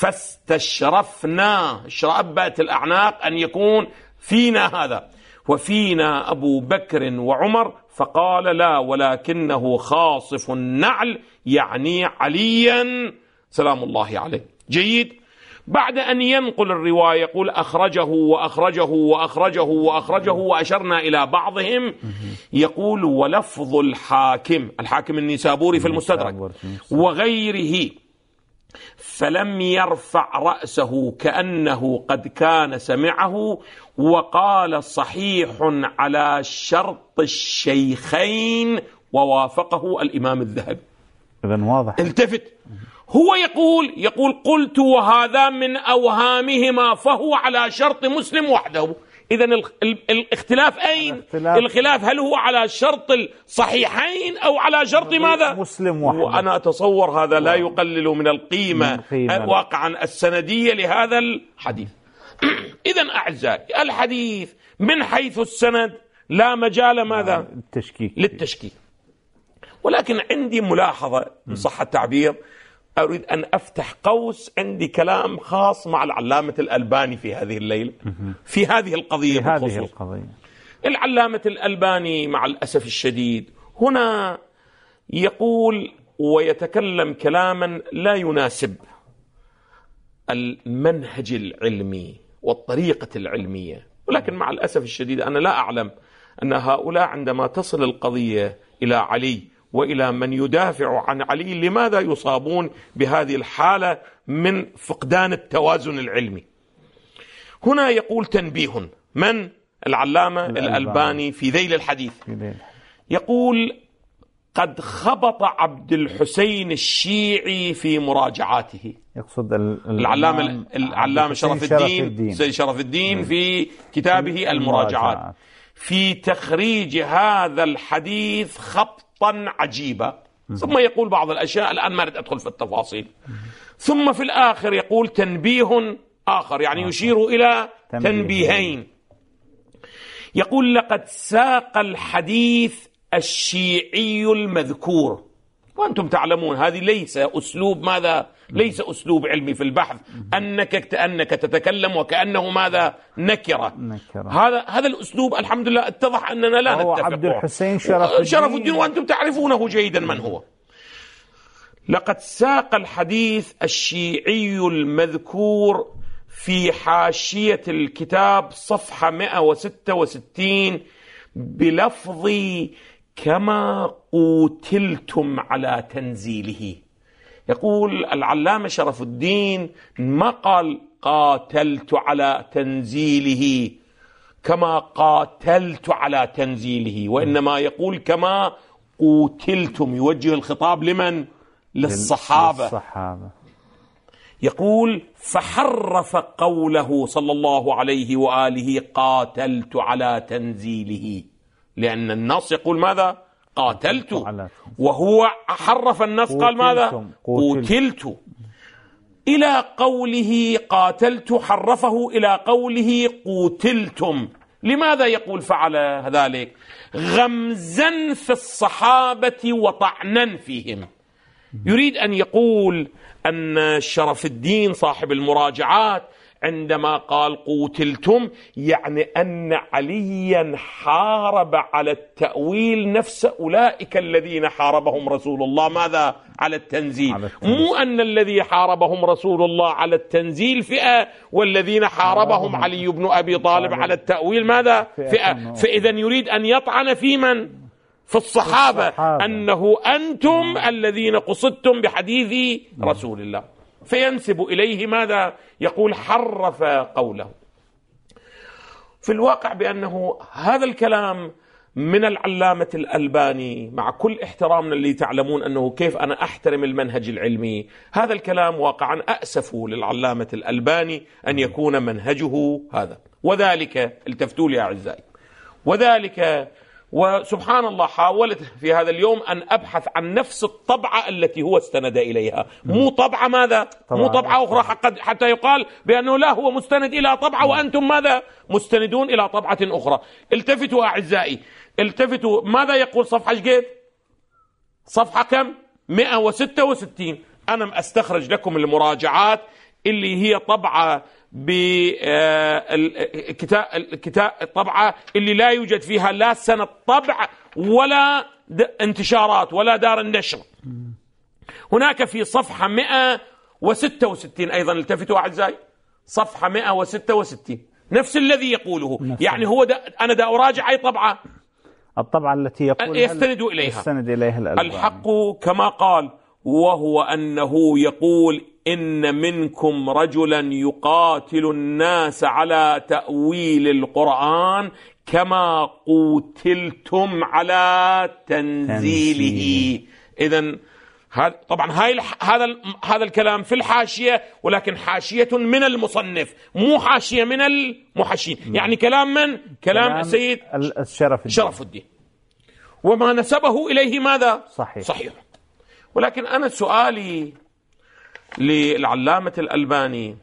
فاستشرفنا، شربت الأعناق أن يكون فينا هذا، وفينا أبو بكر وعمر، فقال لا ولكنه خاصف النعل، يعني عليا سلام الله عليه. جيد. بعد أن ينقل الرواية يقول أخرجه وأخرجه وأخرجه وأخرجه، وأشرنا إلى بعضهم. يقول ولفظ الحاكم، الحاكم النيسابوري في المستدرك وغيره، فلم يرفع رأسه كأنه قد كان سمعه، وقال صحيح على شرط الشيخين، ووافقه الإمام الذهبي. إذن واضح. التفت، هو يقول يقول قلت وهذا من أوهامهما، فهو على شرط مسلم وحده. إذن الاختلاف أين؟ الاختلاف. الخلاف هل هو على شرط الصحيحين أو على شرط ماذا؟ مسلم وحده. وأنا أتصور هذا لا يقلل من القيمة واقعا السندية لهذا الحديث. إذن أعزائي، الحديث من حيث السند لا مجال ماذا؟ التشكيك. للتشكيك. ولكن عندي ملاحظة إن صح التعبير، أريد أن أفتح قوس، عندي كلام خاص مع العلامة الألباني في هذه الليلة في هذه القضية. في هذه القضية العلامة الألباني مع الأسف الشديد هنا يقول ويتكلم كلاما لا يناسب المنهج العلمي والطريقة العلمية، ولكن مع الأسف الشديد أنا لا أعلم أن هؤلاء عندما تصل القضية إلى علي وإلى من يدافع عن علي لماذا يصابون بهذه الحالة من فقدان التوازن العلمي. هنا يقول تنبيه من؟ العلامة الألباني في ذيل الحديث، يقول قد خبط عبد الحسين الشيعي في مراجعاته. يقصد العلامة العلامة شرف الدين سيد شرف الدين في كتابه المراجعات في تخريج هذا الحديث خبطا عجيبا. ثم يقول بعض الأشياء الآن ما أريد أدخل في التفاصيل. ثم في الآخر يقول تنبيه آخر، يعني يشير إلى تنبيهين. يقول لقد ساق الحديث الشيعي المذكور، وأنتم تعلمون هذه ليس أسلوب ماذا؟ ليس أسلوب علمي في البحث أنك كأنك تتكلم وكأنه ماذا؟ نكرة. نكرة. هذا هذا الأسلوب الحمد لله اتضح أننا لا نتفق. عبد الحسين شرف الدين. شرف الدين وأنتم تعرفونه جيدا من هو. لقد ساق الحديث الشيعي المذكور في حاشية الكتاب صفحة مئة وستة وستين بلفظ كما قوتلتم على تنزيله. يقول العلامة شرف الدين ما قال قاتلت على تنزيله كما قاتلت على تنزيله، وإنما يقول كما قتلتم، يوجه الخطاب لمن؟ للصحابة. للصحابة. يقول فحرف قوله صلى الله عليه وآله قاتلت على تنزيله، لأن النص يقول ماذا؟ قاتلت، وهو حرف النص قال ماذا؟ قتلت. إلى قوله قاتلت حرفه إلى قوله قتلتم. لماذا يقول فعل ذلك؟ غمزا في الصحابة وطعنا فيهم. يريد أن يقول أن شرف الدين صاحب المراجعات عندما قال قتلتم يعني أن عليا حارب على التأويل نفس أولئك الذين حاربهم رسول الله ماذا؟ على التنزيل. على التنزيل. مو أن الذي حاربهم رسول الله على التنزيل فئة، والذين حاربهم علي بن أبي طالب على التأويل ماذا؟ فئة. فإذا يريد أن يطعن في من؟ في الصحابة، أنه أنتم الذين قصدتم بحديث رسول الله، فينسب إليه ماذا؟ يقول حرف قوله. في الواقع بأنه هذا الكلام من العلامة الألباني، مع كل احترامنا اللي تعلمون أنه كيف أنا أحترم المنهج العلمي، هذا الكلام واقعا أأسف للعلامة الألباني أن يكون منهجه هذا. وذلك التفتوا لي أعزائي، وذلك وسبحان الله حاولت في هذا اليوم أن أبحث عن نفس الطبعة التي هو استند إليها، مو طبعة ماذا؟ مو طبعة أخرى حتى يقال بأنه لا هو مستند إلى طبعة وأنتم ماذا؟ مستندون إلى طبعة أخرى. التفتوا أعزائي، التفتوا ماذا يقول صفحة جيد؟ صفحة كم؟ مئة وستة وستين. أنا أستخرج لكم المراجعات اللي هي طبعة بالكتاب الكتاب طبعة اللي لا يوجد فيها لا سنة طبع ولا انتشارات ولا دار النشر. هناك في صفحة مئة وستة وستين أيضا، التفتوا أعزائي، صفحة مئة وستة وستين نفس الذي يقوله. يعني هو دا أنا دا أراجع أي طبعة؟ الطبعة التي يقول يستند إليها يستند إليها الألباني. الحق كما قال، وهو أنه يقول إن منكم رجلا يقاتل الناس على تأويل القرآن كما قتلتم على تنزيله. إذن طبعا هاي هذا هذا الكلام في الحاشية، ولكن حاشية من المصنف مو حاشية من المحشين. يعني كلام من؟ كلام, كلام سيد الشرف الدين. شرف الدين، وما نسبه إليه ماذا؟ صحيح. صحيح. ولكن أنا سؤالي للعلامة الألباني،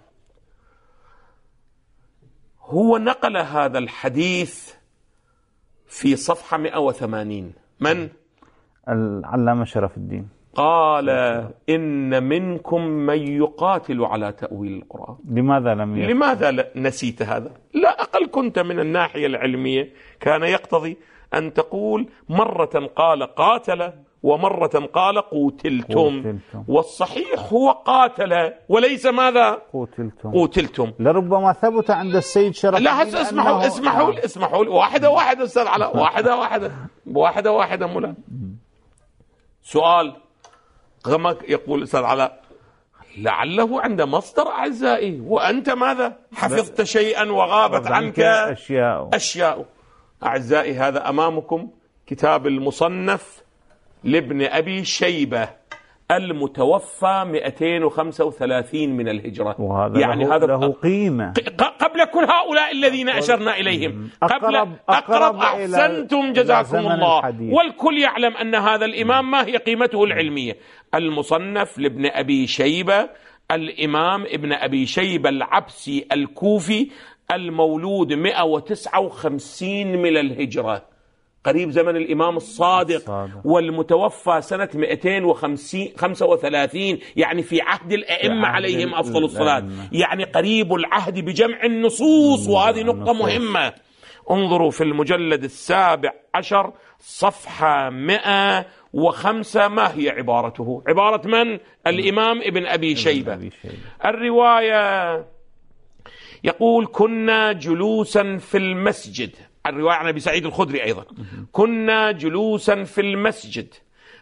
هو نقل هذا الحديث في صفحة مئة وثمانين. من؟ العلامة شرف الدين قال إن منكم من يقاتل على تأويل القرآن. لماذا لم يقل؟ لماذا نسيت هذا؟ لا أقل كنت من الناحية العلمية كان يقتضي أن تقول مرة قال قاتل ومرة قال قتلتم، والصحيح هو قاتل وليس ماذا؟ قتلتم. قتلتم. لربما ثبت عند السيد شرف. لا هسه اسمحوا اسمحوا لي اسمحوا لي واحدة واحدة أستاذ علاء، واحدة واحدة واحدة واحدة مولانا. سؤال غمك يقول أستاذ علاء لعله عند مصدر أعزائي، وأنت ماذا؟ حفظت شيئا وغابت عنك أشياء أشياء. أعزائي هذا أمامكم كتاب المصنف لابن أبي شيبة المتوفى مئتين وخمسة وثلاثين من الهجرة، وهذا يعني له, هذا له قيمة قبل كل هؤلاء الذين أشرنا إليهم. قبل أقرب, أقرب أحسنتم جزاكم الله الحديث. والكل يعلم أن هذا الإمام ما هي قيمته العلمية. المصنف لابن أبي شيبة، الإمام ابن أبي شيبة العبسي الكوفي، المولود مئة وتسعة وخمسين من الهجرة، قريب زمن الإمام الصادق, الصادق. والمتوفى سنة مئتين وخمسة وثلاثين، يعني في عهد الأئمة عليهم أفضل الصلاة، يعني قريب العهد بجمع النصوص. وهذه نقطة مهمة. انظروا في المجلد السابع عشر صفحة مئة وخمسة ما هي عبارته؟ عبارة من؟ الإمام ابن أبي شيبة. الرواية يقول كنا جلوسا في المسجد، الرواية عن أبي سعيد الخدري أيضا، كنا جلوسا في المسجد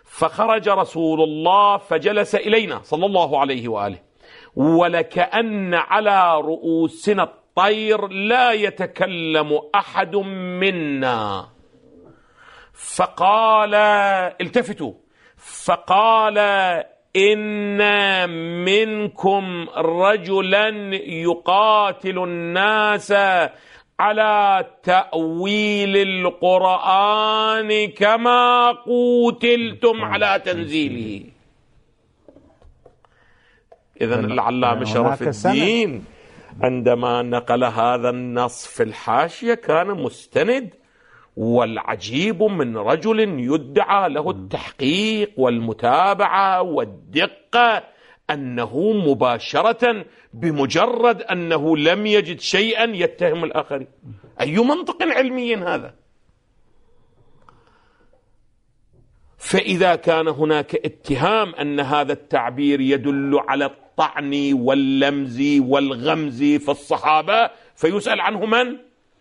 فخرج رسول الله فجلس إلينا صلى الله عليه وآله، ولكأن على رؤوسنا الطير لا يتكلم أحد منا. فقال، التفتوا، فقال: إن منكم رجلا يقاتل الناس على تأويل القرآن كما قوتلتم على تنزيله. إذن العلامة شرف الدين عندما نقل هذا النص في الحاشية كان مستند، والعجيب من رجل يدعى له التحقيق والمتابعة والدقة أنه مباشرة بمجرد أنه لم يجد شيئا يتهم الآخرين. أي منطق علمي هذا؟ فإذا كان هناك اتهام أن هذا التعبير يدل على الطعن واللمز والغمز في الصحابة، فيسأل عنه من؟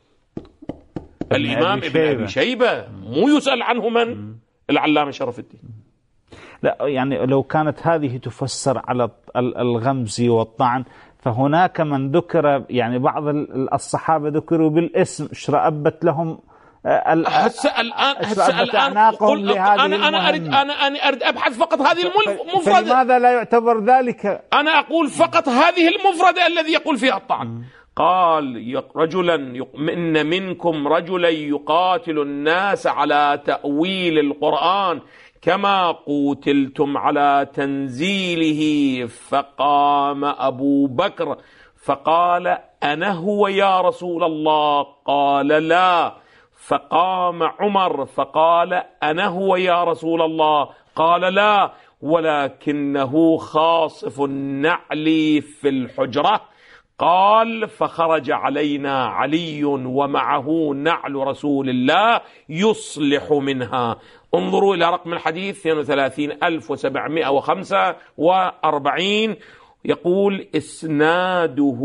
الإمام ابن أبي شيبة، مو يسأل عنه من؟ العلامة شرف الدين. لا يعني لو كانت هذه تفسر على الغمز والطعن، فهناك من ذكر، يعني بعض الصحابة ذكروا بالاسم، اشرأبت لهم هسه الآن هسه الآن قل أنا أنا أريد أنا أنا أريد أبحث فقط هذه المفردة. فلماذا لا يعتبر ذلك؟ أنا أقول فقط هذه المفردة الذي يقول فيها الطعن. قال: رجلا إن منكم رجلا يقاتل الناس على تأويل القرآن كما قوتلتم على تنزيله. فقام أبو بكر فقال: أنا هو يا رسول الله؟ قال: لا. فقام عمر فقال: أنا هو يا رسول الله؟ قال: لا، ولكنه خاصف النعل في الحجرة. قال: فخرج علينا علي ومعه نعل رسول الله يصلح منها. انظروا إلى رقم الحديث اثنين وثلاثين ألف وسبعمائة وخمسة وأربعين، يقول: إسناده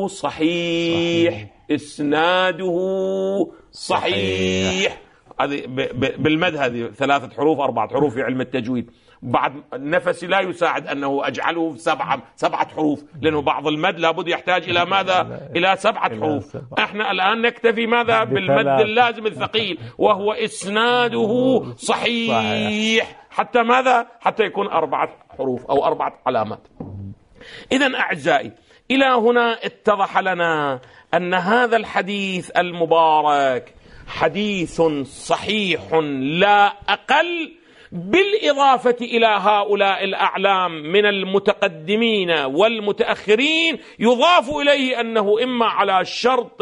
صحيح, صحيح. إسناده صحيح. هذه بالمد، هذه ثلاثة حروف أربعة حروف في علم التجويد. بعد نفسي لا يساعد أنه أجعله سبعة سبعة حروف، لأنه بعض المد لابد يحتاج إلى ماذا؟ إلى سبعة حروف. احنا الآن نكتفي ماذا؟ بالمد اللازم الثقيل، وهو إسناده صحيح. حتى ماذا؟ حتى يكون أربعة حروف أو أربعة علامات. إذن أعزائي، إلى هنا اتضح لنا أن هذا الحديث المبارك حديث صحيح لا أقل، بالإضافة إلى هؤلاء الأعلام من المتقدمين والمتأخرين، يضاف إليه أنه إما على شرط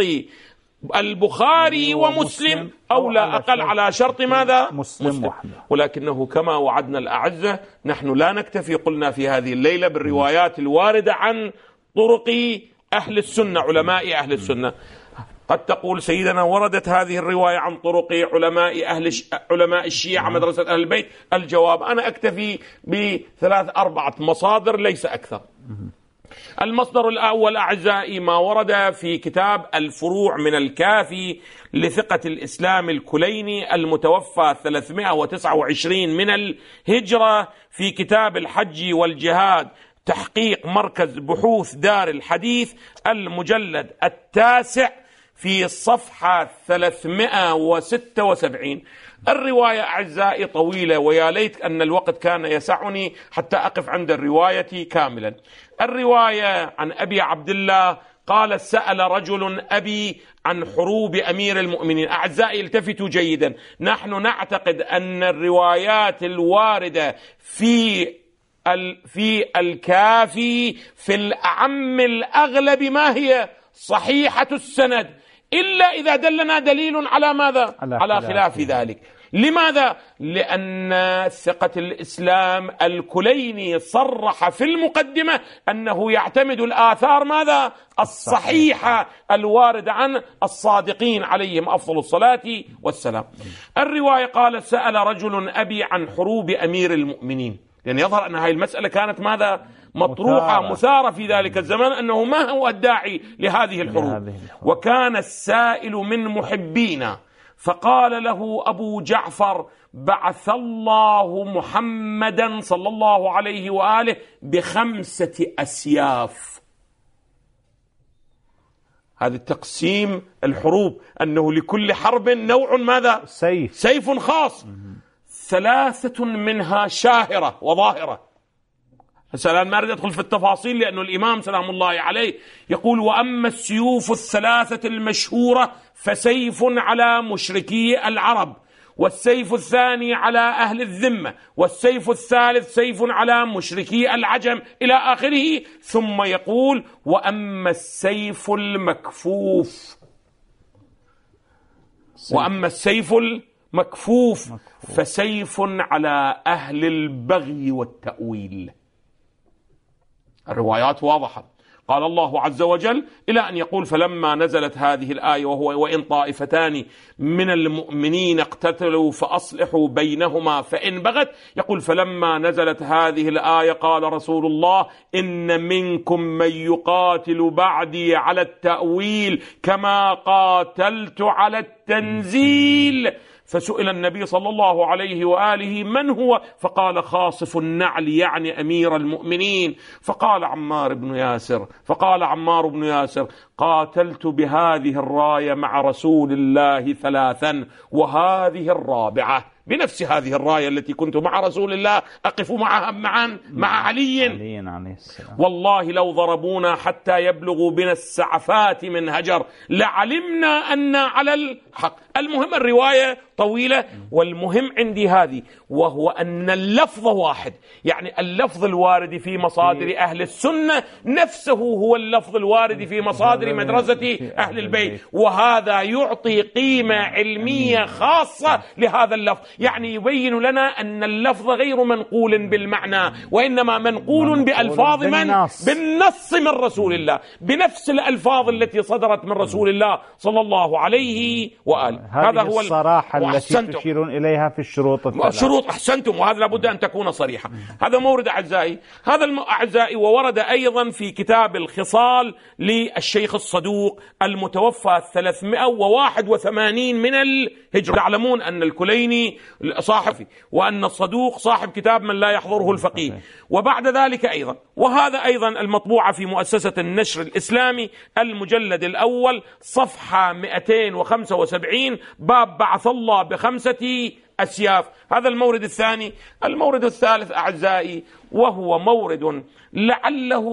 البخاري ومسلم أو لا أقل على شرط ماذا؟ مسلم وحده. ولكنه كما وعدنا الأعزة نحن لا نكتفي، قلنا في هذه الليلة، بالروايات الواردة عن طرق أهل السنة، علماء أهل السنة. قد تقول سيدنا وردت هذه الرواية عن طرق علماء أهل ش... علماء الشيعة مدرسة أهل البيت. الجواب: أنا أكتفي بثلاث أربعة مصادر ليس أكثر. المصدر الأول أعزائي ما ورد في كتاب الفروع من الكافي لثقة الإسلام الكليني المتوفى ثلاثمائة وتسعة وعشرين من الهجرة، في كتاب الحج والجهاد، تحقيق مركز بحوث دار الحديث، المجلد التاسع، في الصفحة ثلاثمائة وستة وسبعين. الرواية أعزائي طويلة، ويا ليت أن الوقت كان يسعني حتى أقف عند الرواية كاملا. الرواية عن أبي عبد الله قال: سأل رجل أبي عن حروب أمير المؤمنين. أعزائي التفتوا جيدا، نحن نعتقد أن الروايات الواردة في في الكافي في الأعم الأغلب ما هي صحيحة السند، إلا إذا دلنا دليل على ماذا؟ على, على خلاف ذلك. لماذا؟ لأن ثقة الإسلام الكليني صرح في المقدمة أنه يعتمد الآثار ماذا؟ الصحيحة الواردة عن الصادقين عليهم أفضل الصلاة والسلام. الرواية قال: سأل رجل أبي عن حروب أمير المؤمنين، لأن يعني يظهر أن هذه المسألة كانت ماذا؟ مطروحة مثارة في ذلك الزمان، أنه ما هو الداعي لهذه الحروب. وكان السائل من محبينا، فقال له أبو جعفر: بعث الله محمدا صلى الله عليه وآله بخمسة أسياف. هذا التقسيم الحروب، أنه لكل حرب نوع ماذا؟ سيف, سيف خاص. ثلاثة منها شاهرة وظاهرة. الآن ما أريد أدخل في التفاصيل، لأن الإمام سلام الله عليه يقول: وأما السيوف الثلاثة المشهورة فسيف على مشركي العرب، والسيف الثاني على أهل الذمة، والسيف الثالث سيف على مشركي العجم، إلى آخره. ثم يقول: وأما السيف المكفوف وأما السيف المكفوف فسيف على أهل البغي والتأويل. الروايات واضحة. قال الله عز وجل إلى أن يقول: فلما نزلت هذه الآية وهو وإن طائفتان من المؤمنين اقتتلوا فأصلحوا بينهما فإن بغت، يقول: فلما نزلت هذه الآية قال رسول الله: إن منكم من يقاتل بعدي على التأويل كما قاتلت على التنزيل. فسئل النبي صلى الله عليه وآله: من هو؟ فقال: خاصف النعل، يعني أمير المؤمنين. فقال عمار بن ياسر فقال عمار بن ياسر: قاتلت بهذه الراية مع رسول الله ثلاثا، وهذه الرابعة، بنفس هذه الراية التي كنت مع رسول الله أقف معها معا مع علي. عليه السلام. والله لو ضربونا حتى يبلغوا بنا السعفات من هجر لعلمنا أن على الحق. المهم الرواية طويلة، والمهم عندي هذه، وهو أن اللفظ واحد، يعني اللفظ الوارد في مصادر أهل السنة نفسه هو اللفظ الوارد في مصادر مدرسة أهل البيت، وهذا يعطي قيمة علمية خاصة لهذا اللفظ، يعني يبين لنا أن اللفظ غير منقول بالمعنى، وإنما منقول بألفاظ من؟ بالنص من رسول الله، بنفس الألفاظ التي صدرت من رسول الله صلى الله عليه وآله. هذا هو الصراحة التي تشيرون إليها في الشروط الثلاث. شروط أحسنتم، وهذا لابد أن تكون صريحة. هذا مورد أعزائي. هذا أعزائي وورد أيضا في كتاب الخصال للشيخ الصدوق المتوفى ثلاثمائة وواحد وثمانين من الهجرة. تعلمون أن الكليني صاحب، وأن الصدوق صاحب كتاب من لا يحضره الفقيه. وبعد ذلك أيضا، وهذا أيضا المطبوعة في مؤسسة النشر الإسلامي المجلد الأول صفحة مئتين وخمسة وسبعين، باب بعث الله بخمسة أسياف. هذا المورد الثاني. المورد الثالث أعزائي، وهو مورد لعله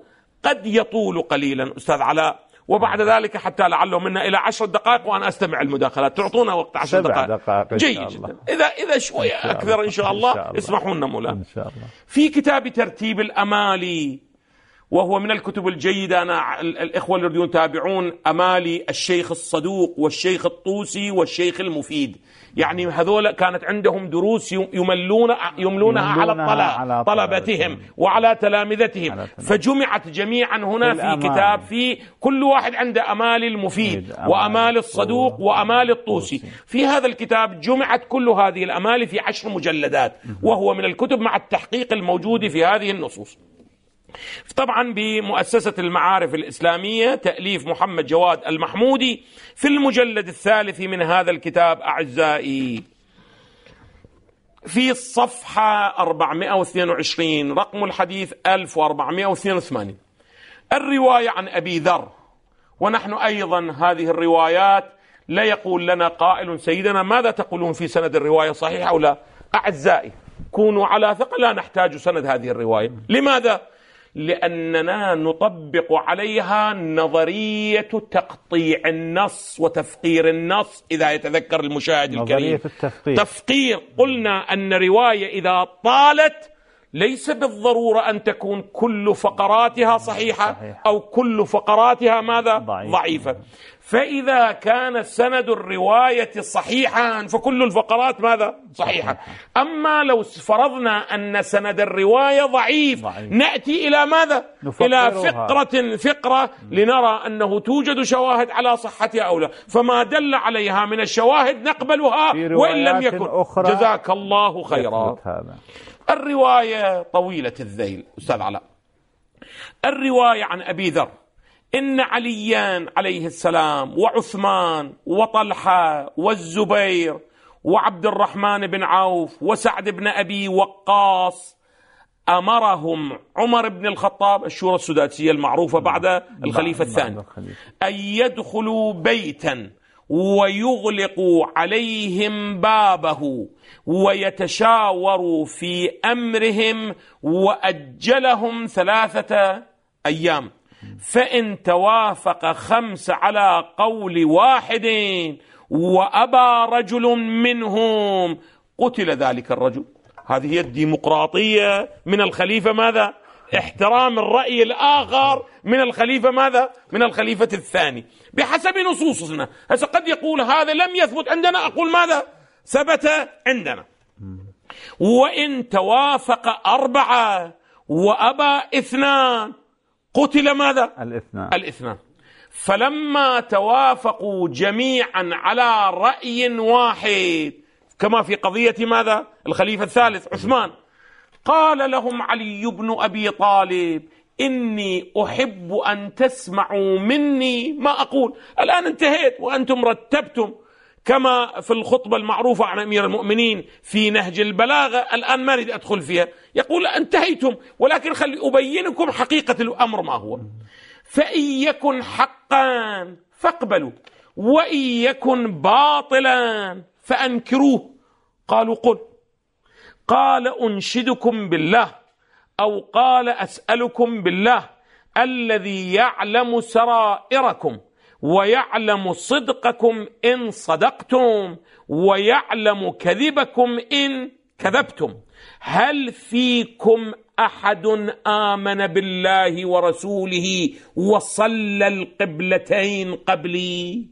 قد يطول قليلا أستاذ علاء، وبعد ذلك حتى لعله منا إلى عشر دقائق وأنا أستمع المداخلات. تعطونا وقت عشر دقائق. دقائق جيد جدا. إذا إذا شوية أكثر إن شاء الله اسمحوا لنا مولانا. إن شاء الله. في كتاب ترتيب الأمالي، وهو من الكتب الجيدة. أنا الإخوة اللي يريدون يتابعون أمالي الشيخ الصدوق والشيخ الطوسي والشيخ المفيد، يعني هذول كانت عندهم دروس يملون يملونها على الطلبة طلبتهم وعلى تلامذتهم، فجمعت جميعا هنا في كتاب، في كل واحد عنده أمالي المفيد وأمالي الصدوق وأمالي الطوسي. في هذا الكتاب جمعت كل هذه الأمالي في عشر مجلدات، وهو من الكتب مع التحقيق الموجود في هذه النصوص. طبعا بمؤسسة المعارف الإسلامية تأليف محمد جواد المحمودي، في المجلد الثالث من هذا الكتاب أعزائي في الصفحة أربعمائة واثنين وعشرين رقم الحديث ألف وأربعمائة واثنين وثمانين، الرواية عن أبي ذر. ونحن أيضا هذه الروايات لا يقول لنا قائل: سيدنا ماذا تقولون في سند الرواية صحيح أو لا؟ أعزائي كونوا على ثقة، لا نحتاج سند هذه الرواية. لماذا؟ لأننا نطبق عليها نظرية تقطيع النص وتفقير النص، إذا يتذكر المشاهد الكريم. التفقير. تفقير، قلنا أن رواية إذا طالت ليس بالضرورة أن تكون كل فقراتها صحيحة صحيح. أو كل فقراتها ماذا؟ ضعيف. ضعيفة. فإذا كان سند الرواية صحيحا فكل الفقرات ماذا؟ صحيحة. أما لو فرضنا أن سند الرواية ضعيف, ضعيف. نأتي إلى ماذا؟ إلى فقرة فقرة لنرى أنه توجد شواهد على صحتها أو لا، فما دل عليها من الشواهد نقبلها وإن لم يكن. جزاك الله خيرا. الرواية طويلة الذيل أستاذ علاء. الرواية عن أبي ذر إن عليا عليه السلام وعثمان وطلحة والزبير وعبد الرحمن بن عوف وسعد بن أبي وقاص أمرهم عمر بن الخطاب، الشورى السداسية المعروفة بعد الخليفة الثاني، أن يدخلوا بيتا ويغلقوا عليهم بابه ويتشاوروا في أمرهم، وأجلهم ثلاثة أيام، فإن توافق خمس على قول واحد وأبى رجل منهم قتل ذلك الرجل. هذه هي الديمقراطية من الخليفة ماذا؟ احترام الرأي الآخر من الخليفة ماذا؟ من الخليفة الثاني بحسب نصوصنا. هسه قد يقول هذا لم يثبت عندنا، أقول ماذا؟ ثبت عندنا. وإن توافق أربعة وأبى اثنان قتل ماذا؟ الاثنان. الاثنان. فلما توافقوا جميعا على رأي واحد كما في قضية ماذا؟ الخليفة الثالث عثمان، قال لهم علي بن أبي طالب إني أحب أن تسمعوا مني ما أقول. الآن انتهيت وأنتم رتبتم كما في الخطبة المعروفة عن أمير المؤمنين في نهج البلاغة، الآن ما أريد أدخل فيها، يقول انتهيتم، ولكن خلي أبينكم حقيقة الأمر ما هو. فإن يكن حقا فاقبلوا وإن يكن باطلا فأنكروه. قالوا قل. قال أنشدكم بالله أو قال أسألكم بالله الذي يعلم سرائركم ويعلم صدقكم إن صدقتم ويعلم كذبكم إن كذبتم، هل فيكم أحد آمن بالله ورسوله وصلى القبلتين قبلي؟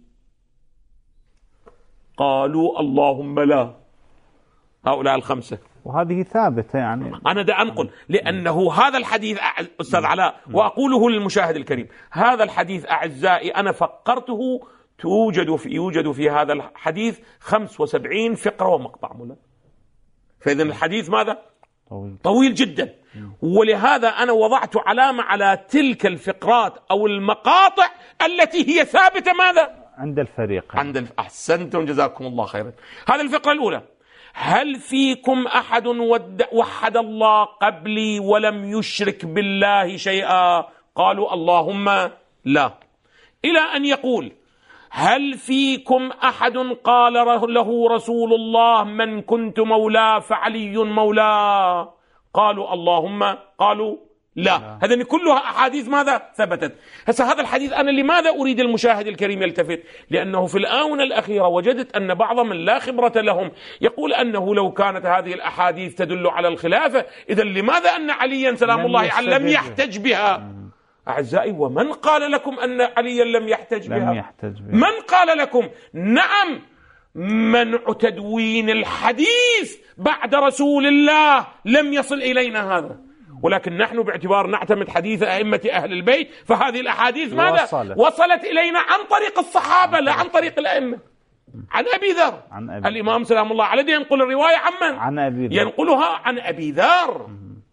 قالوا اللهم لا. هؤلاء الخمسة، وهذه ثابتة. يعني أنا دا أنقل لأنه هذا الحديث أستاذ علاء، وأقوله للمشاهد الكريم، هذا الحديث أعزائي أنا فقرته، توجد في يوجد في هذا الحديث خمس وسبعين فقرة ومقطع ملا. فإذن الحديث ماذا؟ طويل, طويل جدا. ولهذا أنا وضعت علامة على تلك الفقرات أو المقاطع التي هي ثابتة ماذا؟ عند الفريق. عند الف... أحسنتم جزاكم الله خيرا. هذه الفقرة الأولى، هل فيكم أحد ود... وحد الله قبلي ولم يشرك بالله شيئا؟ قالوا اللهم لا. إلى أن يقول هل فيكم أحد قال له رسول الله من كنت مولاه فعلي مولاه؟ قالوا اللهم قالوا لا. هذه كلها أحاديث ماذا؟ ثبتت. هسه هذا الحديث أنا لماذا أريد المشاهد الكريم يلتفت؟ لأنه في الآونة الأخيرة وجدت أن بعض من لا خبرة لهم يقول أنه لو كانت هذه الأحاديث تدل على الخلافة إذن لماذا أن عليا سلام الله عليه لم يحتج بها؟ أعزائي، ومن قال لكم أن عليا لم يحتج بها؟ لم يحتج بها. من قال لكم؟ نعم، منع تدوين الحديث بعد رسول الله لم يصل إلينا هذا، ولكن نحن باعتبار نعتمد حديث أئمة أهل البيت فهذه الأحاديث ماذا؟ وصلت, وصلت إلينا عن طريق الصحابة لا عن طريق الأئمة. عن أبي ذر، عن أبي الإمام سلام الله عليه ينقل الرواية عن من؟ عن أبي ذر. ينقلها عن أبي ذر.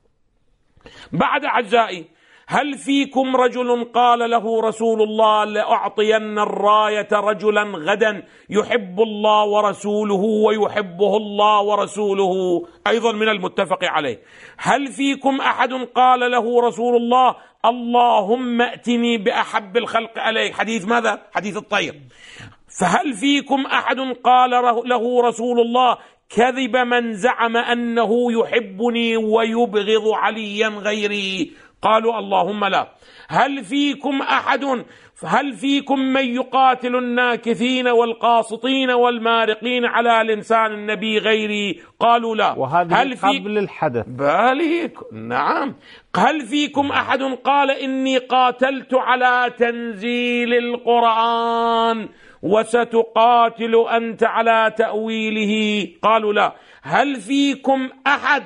بعد أعزائي، هل فيكم رجل قال له رسول الله لأعطين الراية رجلا غدا يحب الله ورسوله ويحبه الله ورسوله، أيضا من المتفق عليه. هل فيكم أحد قال له رسول الله اللهم ائتني بأحب الخلق عليك، حديث ماذا؟ حديث الطير. فهل فيكم أحد قال له رسول الله كذب من زعم أنه يحبني ويبغض عليا غيري؟ قالوا اللهم لا. هل فيكم أحد هل فيكم من يقاتل الناكثين والقاسطين والمارقين على لسان النبي غيري؟ قالوا لا. وهذه هل في... قبل الحدث بالك. نعم. هل فيكم أحد قال إني قاتلت على تنزيل القرآن وستقاتل أنت على تأويله؟ قالوا لا. هل فيكم أحد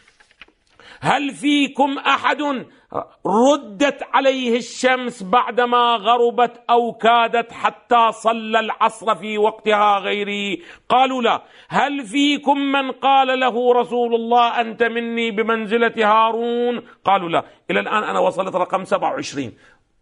هل فيكم أحد ردت عليه الشمس بعدما غربت أو كادت حتى صلى العصر في وقتها غيري؟ قالوا لا. هل فيكم من قال له رسول الله أنت مني بمنزلة هارون؟ قالوا لا. إلى الآن أنا وصلت رقم سبعة وعشرين.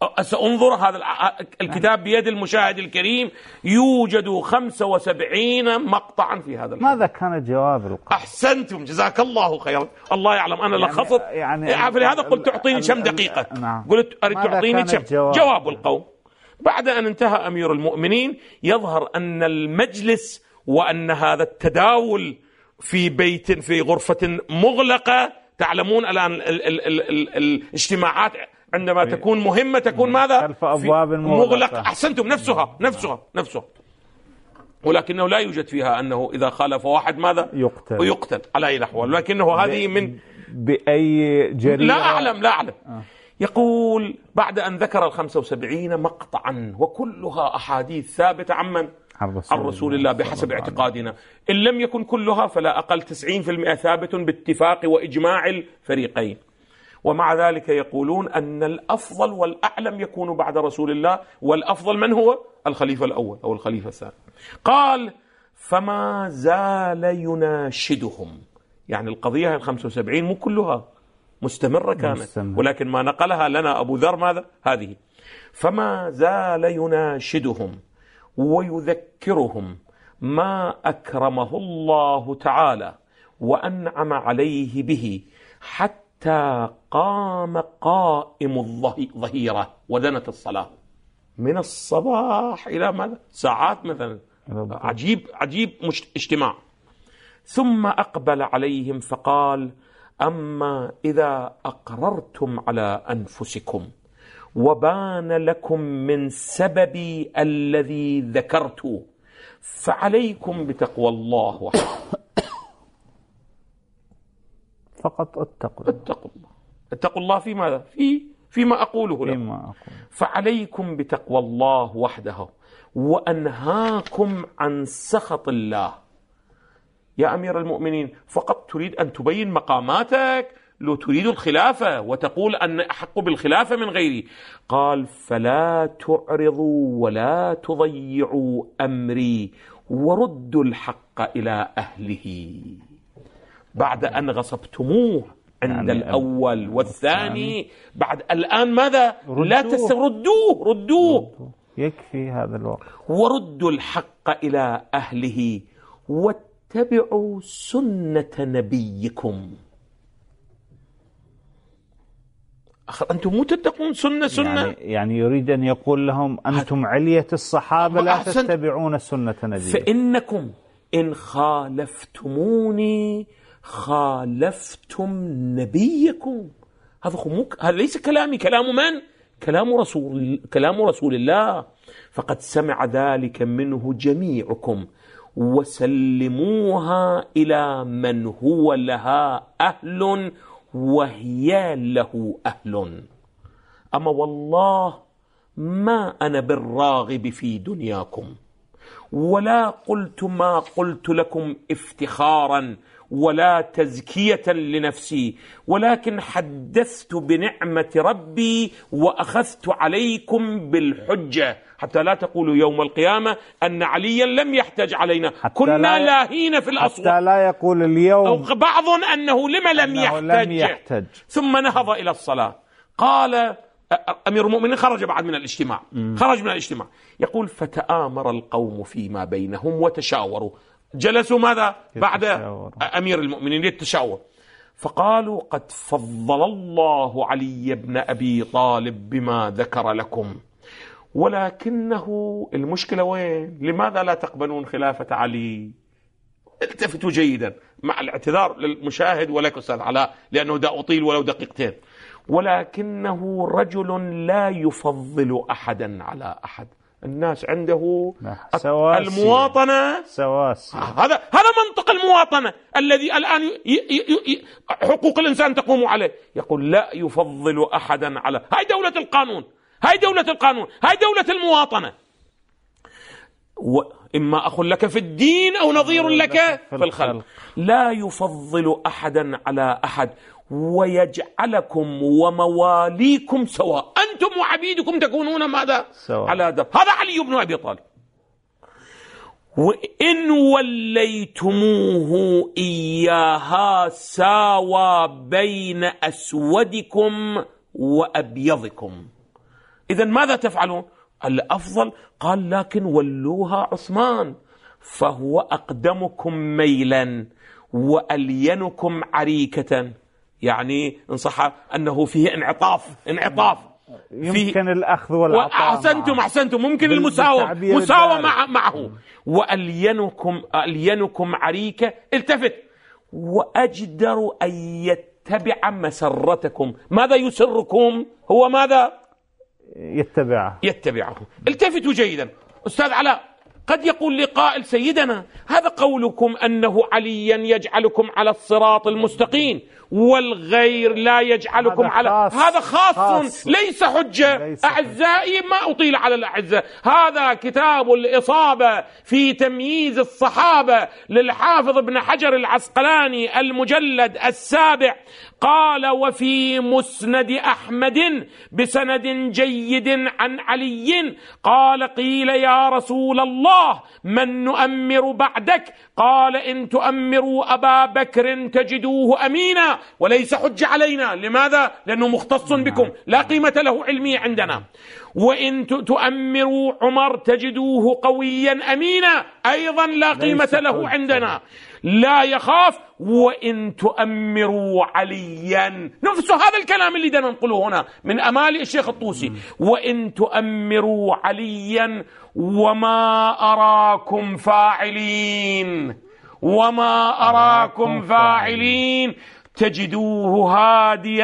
سأنظر هذا الكتاب بيد المشاهد الكريم، يوجد خمسة وسبعين مقطعا في هذا الكتاب. ماذا كان جواب القاضي؟ أحسنتم، جزاك الله خيرا. الله يعلم أنا يعني لخصت يعني فلهذا قلت تعطيني كم دقيقة. نعم. قلت أريد تعطيني كم جواب. جواب القوم. بعد أن انتهى أمير المؤمنين يظهر أن المجلس وأن هذا التداول في بيت في غرفة مغلقة، تعلمون الآن ال ال ال ال الاجتماعات عندما تكون مهمة تكون ماذا؟ خلف أبواب مغلقة. أحسنتم، نفسها نفسها نفسها ولكنه لا يوجد فيها أنه إذا خالف واحد ماذا؟ يقتل ويقتل على أي الأحوال، لكنه هذه من بأي جريمة لا أعلم لا أعلم آه. يقول بعد أن ذكر الخمسة وسبعين مقطعا وكلها أحاديث ثابتة عن من؟ عن رسول الله بحسب اعتقادنا، إن لم يكن كلها فلا أقل تسعين بالمئة ثابت باتفاق وإجماع الفريقين. ومع ذلك يقولون أن الأفضل والأعلم يكون بعد رسول الله، والأفضل من هو؟ الخليفة الأول أو الخليفة الثاني. قال فما زال يناشدهم، يعني القضية الخمسة وسبعين مو كلها مستمرة كانت مستمر. ولكن ما نقلها لنا أبو ذر ماذا؟ هذه. فما زال يناشدهم ويذكرهم ما أكرمه الله تعالى وأنعم عليه به حتى قام قائم الظهيرة ودنت الصلاة من الصباح إلى ماذا؟ ساعات مثلا. عجيب عجيب اجتماع. ثم أقبل عليهم فقال أما إذا أقررتم على أنفسكم وبان لكم من سببي الذي ذكرت فعليكم بتقوى الله وحده. فقط اتقوا اتقوا الله. اتقوا الله في ماذا؟ في فيما أقوله لكم. أقول. فعليكم بتقوى الله وحده وأنهاكم عن سخط الله. يا أمير المؤمنين فقط تريد أن تبين مقاماتك، لو تريد الخلافة وتقول أن أحق بالخلافة من غيري. قال فلا تعرضوا ولا تضيعوا أمري وردوا الحق إلى أهله. بعد أن غصبتموه عند يعني الأول والثاني، بعد الآن ماذا؟ ردوه. لا تستردوه، ردوه. يكفي هذا الوقت. وردوا الحق إلى أهله واتبعوا سنة نبيكم. أنتم مو تتقون سنة سنة يعني, يعني يريد أن يقول لهم أنتم علية الصحابة لا تتبعون سنة نبيكم، فإنكم إن خالفتموني خالفتم نبيكم. هذا خموك، هذا ليس كلامي، كلام من؟ كلام رسول كلام رسول الله. فقد سمع ذلك منه جميعكم وسلموها إلى من هو لها أهل وهي له أهل. أما والله ما أنا بالراغب في دنياكم، ولا قلت ما قلت لكم افتخارا ولا تزكية لنفسي، ولكن حدثت بنعمة ربي وأخذت عليكم بالحجة حتى لا تقولوا يوم القيامة أن عليا لم يحتج علينا، كنا لاهين في الأصوات، حتى لا يقول اليوم أو بعض أنه لما لم, أنه يحتج. لم يحتج. ثم نهض إلى الصلاة. قال أمير المؤمنين خرج بعد من الاجتماع م. خرج من الاجتماع يقول فتآمر القوم فيما بينهم وتشاوروا. جلسوا ماذا بعد أمير المؤمنين للتشاور، فقالوا قد فضل الله علي بن أبي طالب بما ذكر لكم، ولكنه المشكلة وين؟ لماذا لا تقبلون خلافة علي؟ التفتوا جيدا مع الاعتذار للمشاهد ولك أستاذ علاء لأنه دا أطيل ولو دقيقتين. ولكنه رجل لا يفضل أحدا على أحد، الناس عنده سواسي. المواطنة سواسي. هذا هذا منطق المواطنة الذي الآن ي ي ي حقوق الإنسان تقوم عليه. يقول لا يفضل أحدا على، هاي دولة القانون، هاي دولة القانون، هاي دولة المواطنة. وإما أخ لك في الدين أو نظير لك في الخلق. لا يفضل أحدا على أحد ويجعلكم ومواليكم سواء، أنتم وعبيدكم تكونون ماذا؟ سواء. على درب. هذا علي بن أبي طالب. وإن وليتموه إياها ساوى بين أسودكم وأبيضكم. إذن ماذا تفعلون؟ الأفضل قال لكن ولوها عثمان فهو أقدمكم ميلا وألينكم عريكة، يعني إن صح أنه فيه انعطاف انعطاف يمكن الأخذ والعطاء. أحسنتم أحسنتم ممكن المساومة مساومة مع معه. وألينكم ألينكم عريكة، التفت، وأجدر أن يتبع مسرتكم. ماذا يسركم؟ هو ماذا يتبعه يتبعه. التفتوا جيدا. أستاذ علاء، قد يقول لي قائل سيدنا هذا قولكم أنه عليا يجعلكم على الصراط المستقيم والغير لا يجعلكم هذا على خاص. هذا خاص, خاص ليس حجة. ليس أعزائي ما أطيل على الأعزاء، هذا كتاب الإصابة في تمييز الصحابة للحافظ ابن حجر العسقلاني المجلد السابع، قال وفي مسند أحمد بسند جيد عن علي قال قيل يا رسول الله من نؤمر بعدك؟ قال إن تؤمروا أبا بكر تجدوه أمينا وليس حج علينا. لماذا؟ لأنه مختص بكم لا قيمة له علمية عندنا. وإن تؤمروا عمر تجدوه قويا أمينا أيضا لا قيمة له عندنا. لا يخاف. وإن تؤمروا عليا، نفس هذا الكلام اللي بدنا ننقله هنا من أمال الشيخ الطوسي، وإن تؤمروا عليا وما أراكم فاعلين وما أراكم فاعلين تجدوه هاديا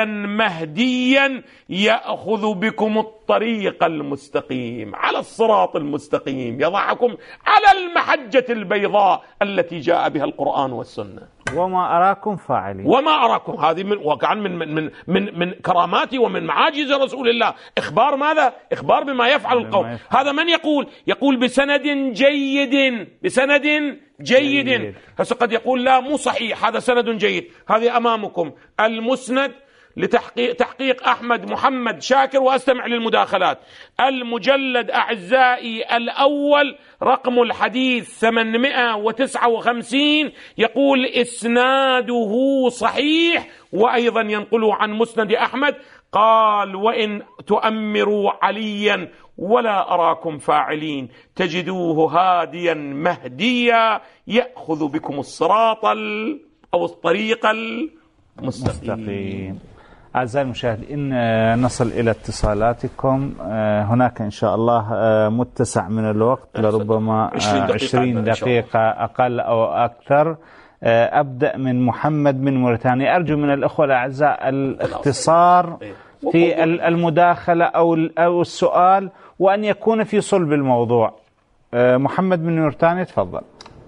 مهديا يأخذ بكم الطريق المستقيم، على الصراط المستقيم، يضعكم على المحجة البيضاء التي جاء بها القرآن والسنة. وما أراكم فاعلين، وما أراكم، هذه من وقعا من من من من, من كراماتي ومن معاجز رسول الله. إخبار ماذا؟ إخبار بما يفعل القوم. هذا من يقول؟ يقول بسند جيد، بسند جيد, جيد. هسه قد يقول لا مو صحيح هذا سند جيد. هذه أمامكم المسند لتحقيق تحقيق أحمد محمد شاكر، وأستمع للمداخلات. المجلد أعزائي الأول رقم الحديث ثمانمائة وتسعة وخمسين، يقول إسناده صحيح، وأيضا ينقل عن مسند أحمد قال وإن تؤمروا عليا ولا أراكم فاعلين تجدوه هاديا مهديا يأخذ بكم الصراط أو الطريق المستقيم. أعزائي المشاهدين، نصل إلى اتصالاتكم. هناك إن شاء الله متسع من الوقت، لربما عشرين دقيقة أقل أو أكثر. أبدأ من محمد من موريتانيا. أرجو من الأخوة الأعزاء الاختصار في المداخلة أو السؤال، وأن يكون في صلب الموضوع. محمد من موريتانيا، تفضل.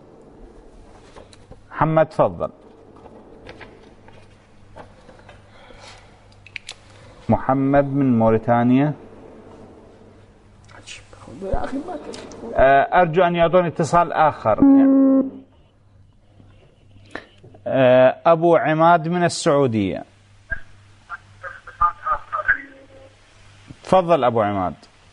محمد تفضل. محمد من موريتانيا، أرجو أن يعطوني اتصال آخر. أبو عماد من السعودية، تفضل أبو عماد.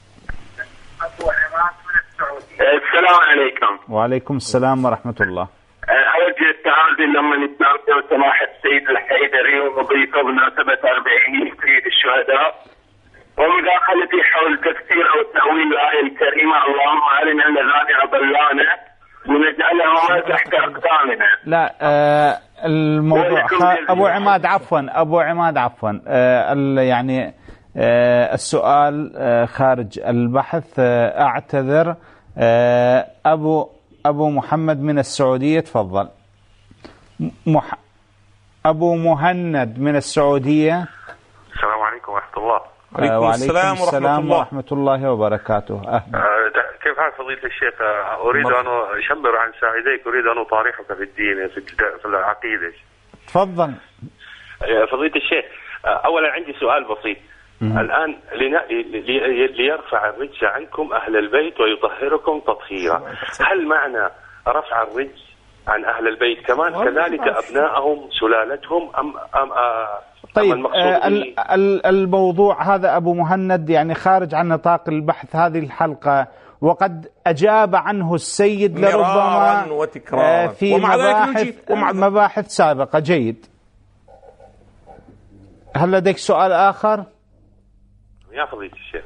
السلام عليكم. وعليكم السلام ورحمة الله. أوجه التعازي لما نتناقش سماحة السيد الحيدري ومضيفه بمناسبة أربعين عيد الشهداء، ومداخلتي حول تفسير أو تأويل الآية الكريمة اللهم أرنا الذين أضلانا ونجعلهما تحت أقدامنا. لا آه الموضوع أبو عماد عفوا أبو عماد عفوا آه يعني آه السؤال آه خارج البحث. آه أعتذر. آه أبو أبو محمد من السعودية، تفضل. مح... أبو مهند من السعودية. السلام عليكم ورحمة الله. وعليكم, وعليكم السلام, السلام ورحمة, ورحمة الله وبركاته. أهلا. أه كيف حال فضيلة الشيخ؟ أريد أن أشبر عن ساعديك، أريد أن أطارحك في الدين في العقيدة. تفضل. فضيلة الشيخ، أولا عندي سؤال بسيط. مم. الآن ليرفع الرجس عنكم أهل البيت ويطهركم تطهيرا، هل معنى رفع الرجس عن أهل البيت كمان كذلك أبنائهم سلالتهم أم أم آه طيب آه الموضوع هذا أبو مهند يعني خارج عن نطاق البحث هذه الحلقة، وقد أجاب عنه السيد لربما آه في مباحث, مباحث سابقة. جيد. هل لديك سؤال آخر؟ يا فضيلة الشيخ،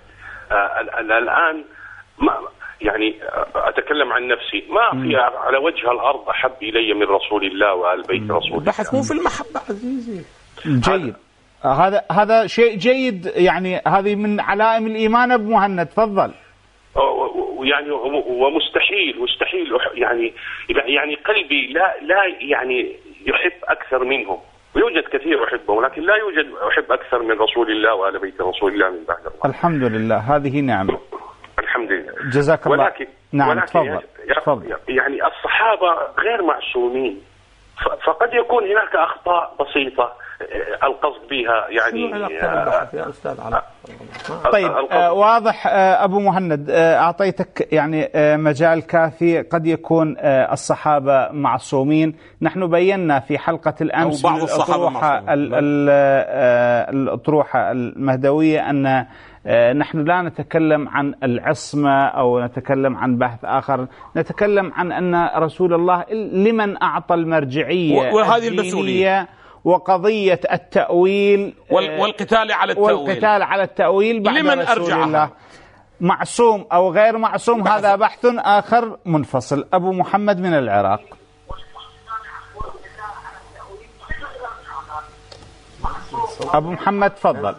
الآن ما يعني أتكلم عن نفسي، ما في على وجه الأرض أحب إلي من رسول الله وآل بيت رسول الله. البحث مو في المحبة عزيزي. جيد، هذا هذا شيء جيد، يعني هذه من علائم الإيمان. أبو مهند تفضل. يعني ومستحيل مستحيل يعني يعني قلبي لا لا يعني يحب أكثر منهم، ويوجد كثير أحبهم، ولكن لا يوجد أحب أكثر من رسول الله وآل بيت رسول الله من بعد الله. الحمد لله، هذه نعمة. الحمد لله. جزاك الله. ولكن نعم ولكن تفضل. تفضل. يعني الصحابة غير معصومين، فقد يكون هناك أخطاء بسيطة القصد بها يعني. يا أستاذ علاء. طيب آه واضح. آه أبو مهند، آه أعطيتك يعني آه مجال كافي. قد يكون آه الصحابة معصومين. نحن بينا في حلقة الأمس بعض الأطروحة الأطروحة المهدوية أن آه نحن لا نتكلم عن العصمة أو نتكلم عن بحث آخر، نتكلم عن أن رسول الله لمن أعطى المرجعية وهذه المسؤولية وقضية التأويل والقتال على التأويل والقتال على التأويل بعد لمن رسول أرجعها؟ الله. معصوم أو غير معصوم بحث. هذا بحث آخر منفصل. أبو محمد من العراق. أبو محمد تفضل.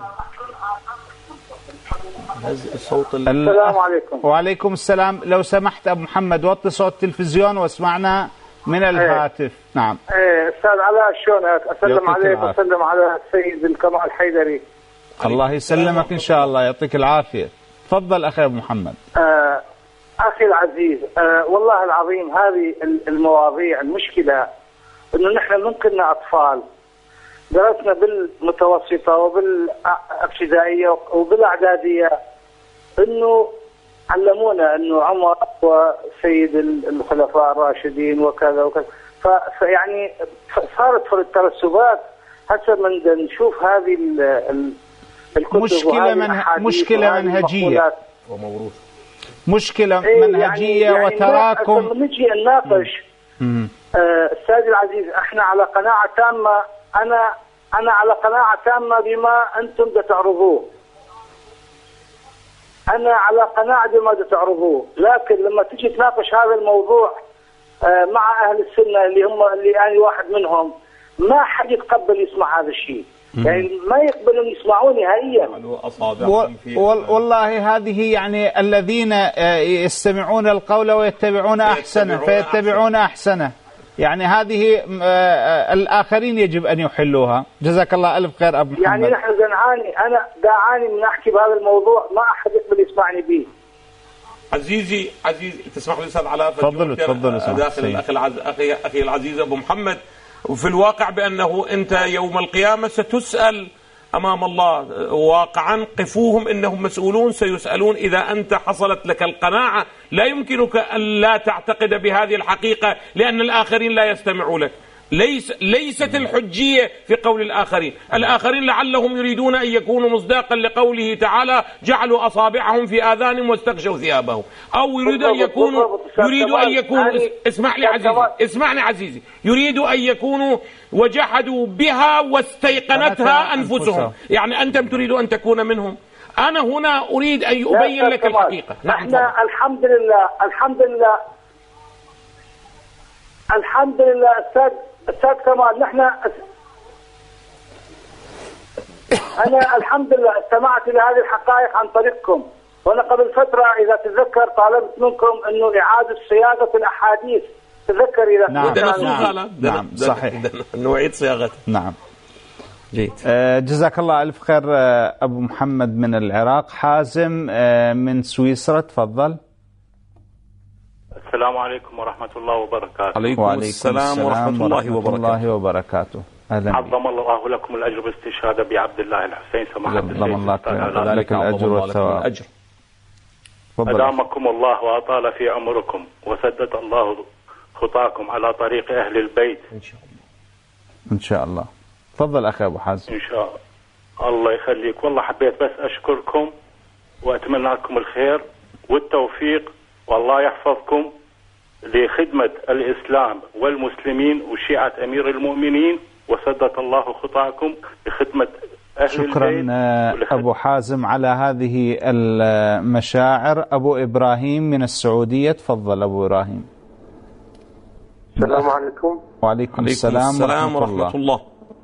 السلام عليكم. وعليكم السلام. لو سمحت أبو محمد وطي صوت التلفزيون واسمعنا من الهاتف. ايه. نعم. ايه استاذ علاء شلونك؟ اسلم عليك واسلم على السيد الكمال الحيدري. الله يسلمك ان شاء الله، يعطيك العافيه. تفضل اخي ابو محمد. آه اخي العزيز، آه والله العظيم هذه المواضيع المشكله انه نحن من كنا اطفال درسنا بالمتوسطه وبالابتدائيه وبالاعداديه انه علمونا انه عمر وسيد الخلفاء الراشدين وكذا وكذا، فيعني صارت في الترسبات هسه من نشوف هذه الكتب مشكله من مشكله منهجيه وموروث، مشكله إيه منهجيه يعني وتراكم. يعني نجي نناقش آه استاذ العزيز، احنا على قناعه تامه، انا انا على قناعه تامه بما انتم تعرضوه، أنا على قناعة بما تعرضوه، لكن لما تجي تناقش هذا الموضوع مع أهل السنة اللي هم اللي أنا واحد منهم، ما حد يتقبل يسمع هذا الشيء، يعني ما يقبلون يسمعون نهائيا. والله هذه يعني الذين يستمعون القول ويتبعون أحسنه فيتبعون أحسنه، يعني هذه الآخرين يجب أن يحلوها. جزاك الله ألف خير أبو محمد. يعني نحن زنعاني، أنا داعاني من أحكي بهذا الموضوع، ما أحد يقبل يسمعني به. عزيزي عزيزي تسمح لي أستاذ علاء؟ تفضل تفضل. داخل الأخ العز... أخي أخي العزيز أبو محمد، وفي الواقع بأنه أنت يوم القيامة ستسأل أمام الله واقعا. قفوهم إنهم مسؤولون، سيسألون. إذا أنت حصلت لك القناعة لا يمكنك أن لا تعتقد بهذه الحقيقة لأن الآخرين لا يستمعوا لك. ليس ليست الحجية في قول الآخرين. الآخرين لعلهم يريدون أن يكونوا مصداقا لقوله تعالى جعلوا أصابعهم في آذانهم واستغشوا ثيابهم، أو يريد أن يكونوا يريد أن يكونوا اسمح لي عزيزي اسمعني عزيزي يريد أن يكونوا وجحدوا بها واستيقنتها أنفسهم. يعني أنتم تريد أن تكون منهم. أنا هنا أريد أن أبين لك الحقيقة. نحن الحمد لله الحمد لله الحمد لله استاذ استاذ كمال، نحن انا الحمد لله استمعت الى هذه الحقائق عن طريقكم، وانا قبل فتره اذا تتذكر طالبت منكم انه اعاده صياغه الاحاديث، تذكر اذا نعم نعم, نعم صحيح نعيد صياغتها. نعم جيد. آه جزاك الله الف خير. آه ابو محمد من العراق. حازم آه من سويسرا تفضل. السلام عليكم ورحمة الله وبركاته. عليكم السلام ورحمة الله وبركاته. الله وبركاته. أهلا. عظم الله لكم الأجر باستشهاد بعبد الله الحسين سماحة الشيخ. عظم الله كذلك الأجر والثواب. أدامكم الله وأطال في عمركم وسدد الله خطاكم على طريق أهل البيت إن شاء الله. إن شاء الله. تفضل أخي أبو حازم. إن شاء الله. الله يخليك. والله حبيت بس أشكركم وأتمنى لكم الخير والتوفيق، والله يحفظكم لخدمة الإسلام والمسلمين وشيعة أمير المؤمنين، وسدد الله خطاكم لخدمة أهل شكرا البيت. أبو حازم على هذه المشاعر. أبو إبراهيم من السعودية، تفضل أبو إبراهيم. السلام عليكم. وعليكم السلام, السلام ورحمة, ورحمة الله.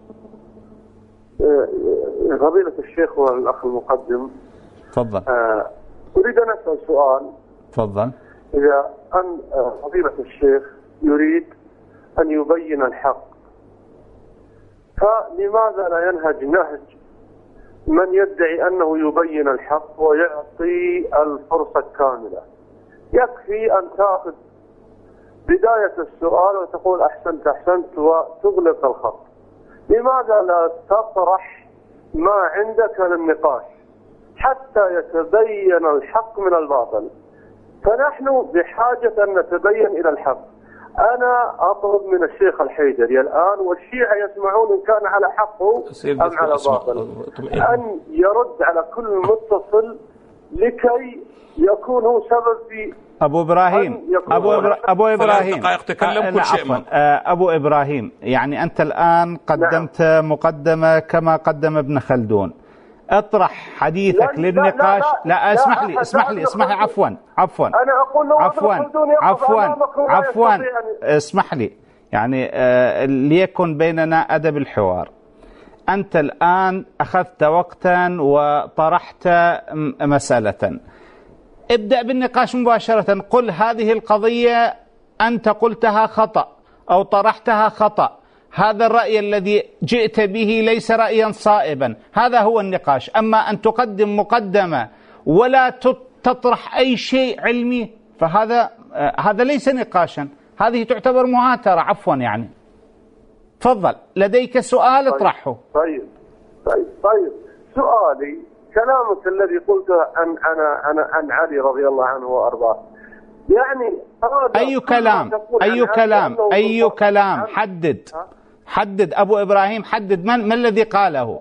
فضيلة الشيخ والأخ المقدم، تفضل. أريد أن أسأل سؤال. تفضل. إذا أن فضيلة الشيخ يريد أن يبين الحق، فلماذا لا ينهج نهج من يدعي أنه يبين الحق ويعطي الفرصة الكاملة؟ يكفي أن تأخذ بداية السؤال وتقول أحسنت أحسنت وتغلق الخط. لماذا لا تطرح ما عندك للنقاش حتى يتبين الحق من الباطل؟ فنحن بحاجة أن نتبين إلى الحق. أنا أطلب من الشيخ الحيدري الآن والشيعة يسمعون إن كان على حقه أم على باطل أن يرد على كل متصل لكي يكون هو سبب في أبو إبراهيم أبو, إبرا... أبو إبراهيم تكلم كل شيء. أبو إبراهيم، يعني أنت الآن قدمت نعم. مقدمة كما قدم ابن خلدون. اطرح حديثك لا للنقاش. لا, لا, لا, لا اسمح لي اسمح لي اسمح لي عفوا عفوا أنا أقول له عفوا عفوا عفوا اسمح لي، يعني آه ليكن بيننا أدب الحوار. أنت الآن أخذت وقتا وطرحت مسألة، ابدأ بالنقاش مباشرة. قل هذه القضية أنت قلتها خطأ أو طرحتها خطأ، هذا الرأي الذي جئت به ليس رأيا صائبا، هذا هو النقاش. أما أن تقدم مقدمة ولا تطرح أي شيء علمي فهذا هذا ليس نقاشا، هذه تعتبر مهاترة عفوا. يعني تفضل، لديك سؤال اطرحه. طيب طيب طيب سؤالي، كلامك الذي قلته عن أنا أنا عن علي رضي الله عنه وأرضاه، يعني أي كلام أي كلام أي كلام حدد حدد أبو إبراهيم، حدد من ما الذي قاله.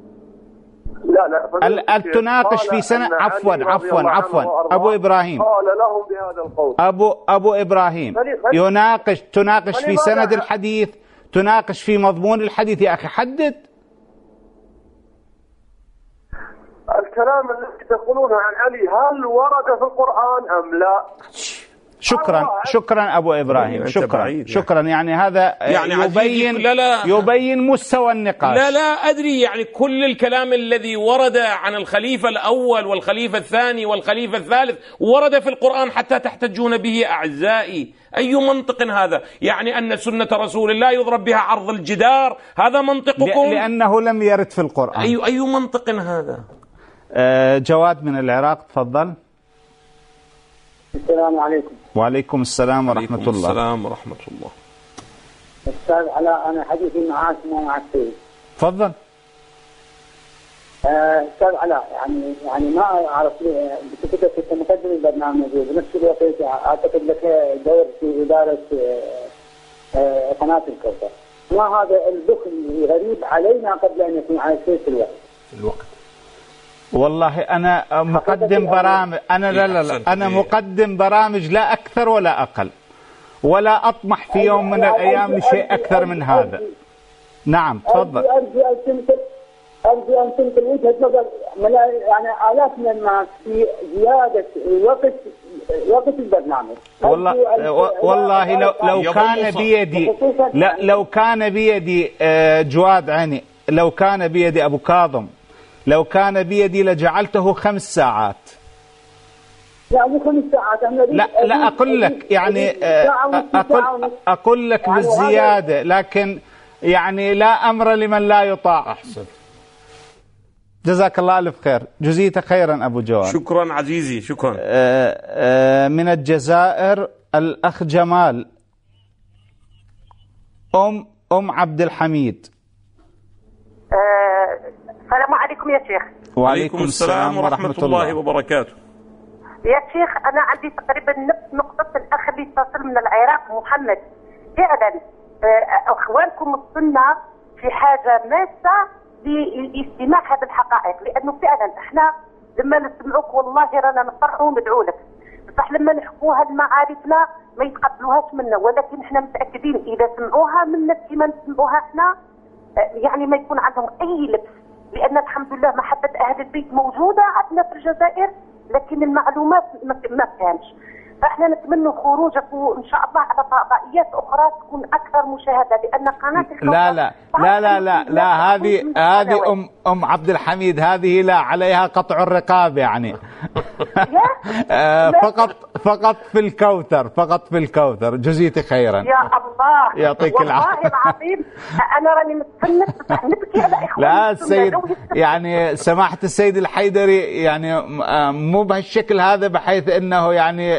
لا لا ال تناقش في سنة عفوا عفوا عفوا أبو إبراهيم قال لهم بهذا القول. أبو أبو إبراهيم يناقش تناقش في سند الحديث، تناقش في مضمون الحديث. يا أخي حدد الكلام الذي تقولونه عن علي هل ورد في القرآن أم لا؟ شكرا شكرا أبو إبراهيم، شكرا شكرا. يعني هذا يعني يبين لا لا يبين مستوى النقاش. لا لا أدري، يعني كل الكلام الذي ورد عن الخليفة الأول والخليفة الثاني والخليفة الثالث ورد في القرآن حتى تحتجون به أعزائي. أي منطق هذا؟ يعني أن سنة رسول الله يضرب بها عرض الجدار، هذا منطقكم؟ لأنه لم يرد في القرآن. أي أي منطق هذا؟ أه جواد من العراق، تفضل. السلام عليكم. وعليكم السلام ورحمة الله. السلام ورحمة الله. أستاذ علاء، أنا حديثي معاك مو مع السيد. تفضل. أستاذ علاء، يعني يعني ما أعرف بصفتك أنت مقدم البرنامج وبنفس الوقت أعتقد لك دور في إدارة قناة الكوثر. ما هذا الدخل غريب علينا قبل أن يكون على السيد في الوقت. الوقت. والله أنا مقدم برامج، أنا لا لا لا أنا مقدم برامج لا أكثر ولا أقل، ولا أطمح في يوم من الأيام لشيء أكثر من هذا. نعم تفضل. أرجو أن تنقل أرجو أن تنقل وجهة نظر يعني آلاف من الناس في زيادة وقت وقت البرنامج. والله والله لو لو كان بيدي لا لو كان بيدي جواد عيني، لو كان بيدي أبو كاظم، لو كان بيدي لجعلته خمس ساعات. لا مو خمس ساعات. لا لا أقول لك يعني أقول أقول لك بالزيادة، لكن يعني لا أمر لمن لا يطاع. أحسن. جزاك الله ألف خير، جزيت خيرا أبو جواد. شكرا عزيزي، شكرا. من الجزائر الأخ جمال. أم أم عبد الحميد. السلام عليكم يا شيخ. وعليكم السلام ورحمة الله وبركاته. يا شيخ أنا عندي تقريبا نفس نقطة الأخ اللي اتصل من العراق محمد. فعلا أخوانكم السنة في حاجة ماسة لاستماع هذه الحقائق، لأنه فعلا احنا لما نسمعوك والله رانا نفرحوا وندعو لك، بصح لما نحكوها لمعارفنا ما يتقبلوهاش منا، ولكن احنا متأكدين إذا سمعوها منا كما نسمعوها احنا يعني ما يكون عندهم أي لبس لأن الحمد لله محبة أهل البيت موجودة عندنا في الجزائر، لكن المعلومات ما كانش. فاحنا نتمنى خروجك وان شاء الله على فضائيات اخرى تكون اكثر مشاهده، لان قناه لا لا لا لا لا لا هذه هذه ام ام عبد الحميد، هذه لا عليها قطع الرقاب يعني. فقط فقط في الكوثر، فقط في الكوثر. جزيتي خيرا. يا الله يعطيك العافيه. والله العظيم انا راني متفنت نبكي على اخواني. لا السيد يعني سماحه السيد الحيدري يعني مو بهالشكل هذا، بحيث انه يعني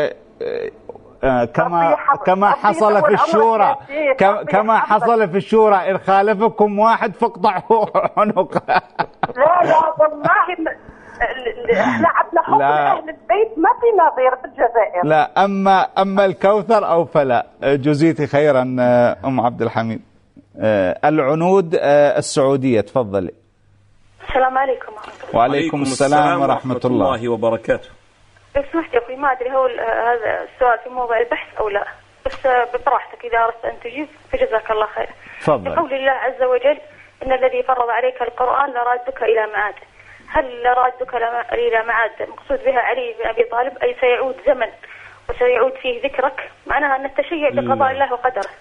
كما كما حصل في الشورى، كما حصل في الشورى إن خالفكم واحد فاقطعوا عنقه. لا لا والله احنا عندنا حب اهل البيت ما في نظير في الجزائر. لا اما اما الكوثر او فلا. جزيتي خيرا ام عبد الحميد. العنود السعوديه، تفضلي. السلام عليكم. وعليكم السلام ورحمه الله وبركاته. لو سمحت يا اخوي، ما ادري هو هذا السؤال في موضوع البحث او لا، بس براحتك اذا اردت ان تجيب فجزاك الله خير. تفضل. لقول الله عز وجل ان الذي فرض عليك القران لرادك الى معاد. هل لرادك الى معاد مقصود بها علي بن ابي طالب، اي سيعود زمن وسيعود فيه ذكرك، معناها ان التشيع بقضاء الله وقدره.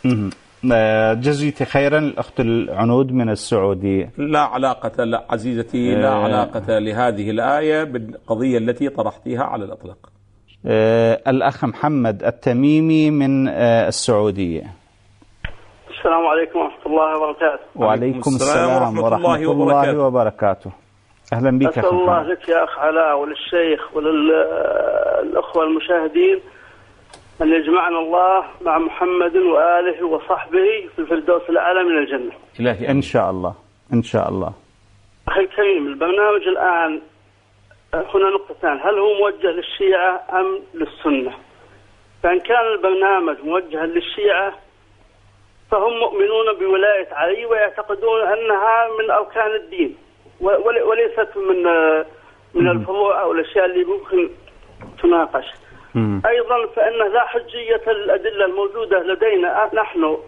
جزيتي خيرا الأخت العنود من السعودية. لا علاقة، لا عزيزتي، لا آه علاقة لهذه الآية بالقضية التي طرحتيها على الإطلاق. آه الأخ محمد التميمي من آه السعودية. السلام عليكم ورحمة الله وبركاته. وعليكم السلام ورحمة, ورحمة الله, وبركاته. الله وبركاته. أهلا بك. أسأل الله لك يا أخ علاء وللشيخ وللأخوة المشاهدين أن يجمعنا الله مع محمد وآله وصحبه في الفردوس الأعلى من الجنة. إلهي إن شاء الله إن شاء الله. أخي الكريم، البرنامج الآن هنا نقطتان، هل هو موجه للشيعة أم للسنة؟ فإن كان البرنامج موجها للشيعة فهم مؤمنون بولاية علي ويعتقدون أنها من أركان الدين وليست من من الفروع أو الأشياء اللي ممكن تناقش. أيضا فإن لا حجية الأدلة الموجودة لدينا نحن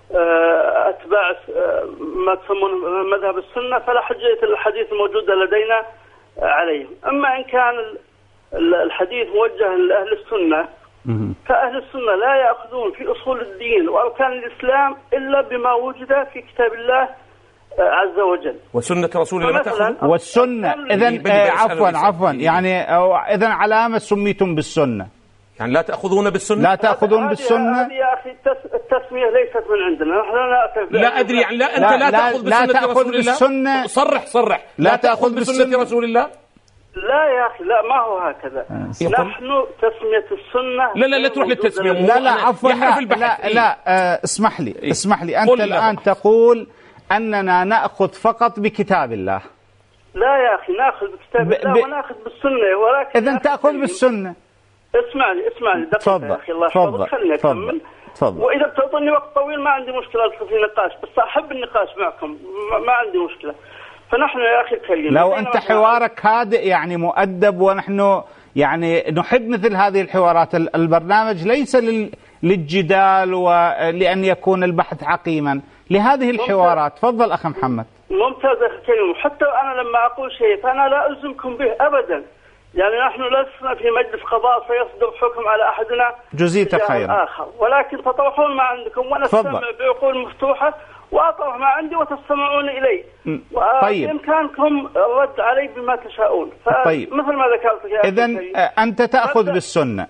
أتباع ما تسمون مذهب السنة، فلا حجية الحديث الموجودة لدينا عليهم. أما إن كان الحديث موجه لأهل السنة فأهل السنة لا يأخذون في أصول الدين وأركان الإسلام إلا بما وجد في كتاب الله عز وجل وسنة رسول الله تأخذ. والسنة إذن عفوا عفوا يعني إذن علامة سميتم بالسنة، يعني لا تأخذون بالسنة؟ لا تأخذون بالسنة. هذه يا أخي التسمية ليست من عندنا، نحن لا لا أدري يعني لا أنت لا, لا تأخذ لا بسنة تأخذ رسول الله. بالسنة. صرح صرح لا, لا تأخذ بسنة رسول الله. لا يا أخي لا، ما هو هكذا. نحن تسمية السنة لا لا لا تروح للتسمية. لا لا عفوا لا لا, لا آه اسمح لي اسمح لي أنت الآن تقول أننا نأخذ فقط بكتاب الله. لا يا أخي نأخذ بكتاب الله ونأخذ بالسنة، ولكن إذن تأخذ بالسنة. اسمعني اسمعني دقيقة يا أخي، الله يحفظك، خليني أكمل. وإذا بتعطوني وقت طويل ما عندي مشكلة أدخل في نقاش، بس أحب النقاش معكم، ما عندي مشكلة. فنحن يا أخي الكريم لو أنت حوارك هادئ يعني مؤدب، ونحن يعني نحب مثل هذه الحوارات. البرنامج ليس للجدال ولأن يكون البحث عقيما، لهذه الحوارات. تفضل أخ محمد. ممتاز أخي الكريم، وحتى أنا لما أقول شيء فأنا لا ألزمكم به أبدا، يعني نحن لسنا في مجلس قضاء سيصدر حكم على أحدنا جزيت خيرا آخر، ولكن تطرحون ما عندكم ونستمع بعقول مفتوحة وأطرح ما عندي وتستمعون إلي. طيب. بإمكانكم الرد علي بما تشاءون. طيب. مثل ما ذكرت يا إذن أنت تأخذ بالسنة.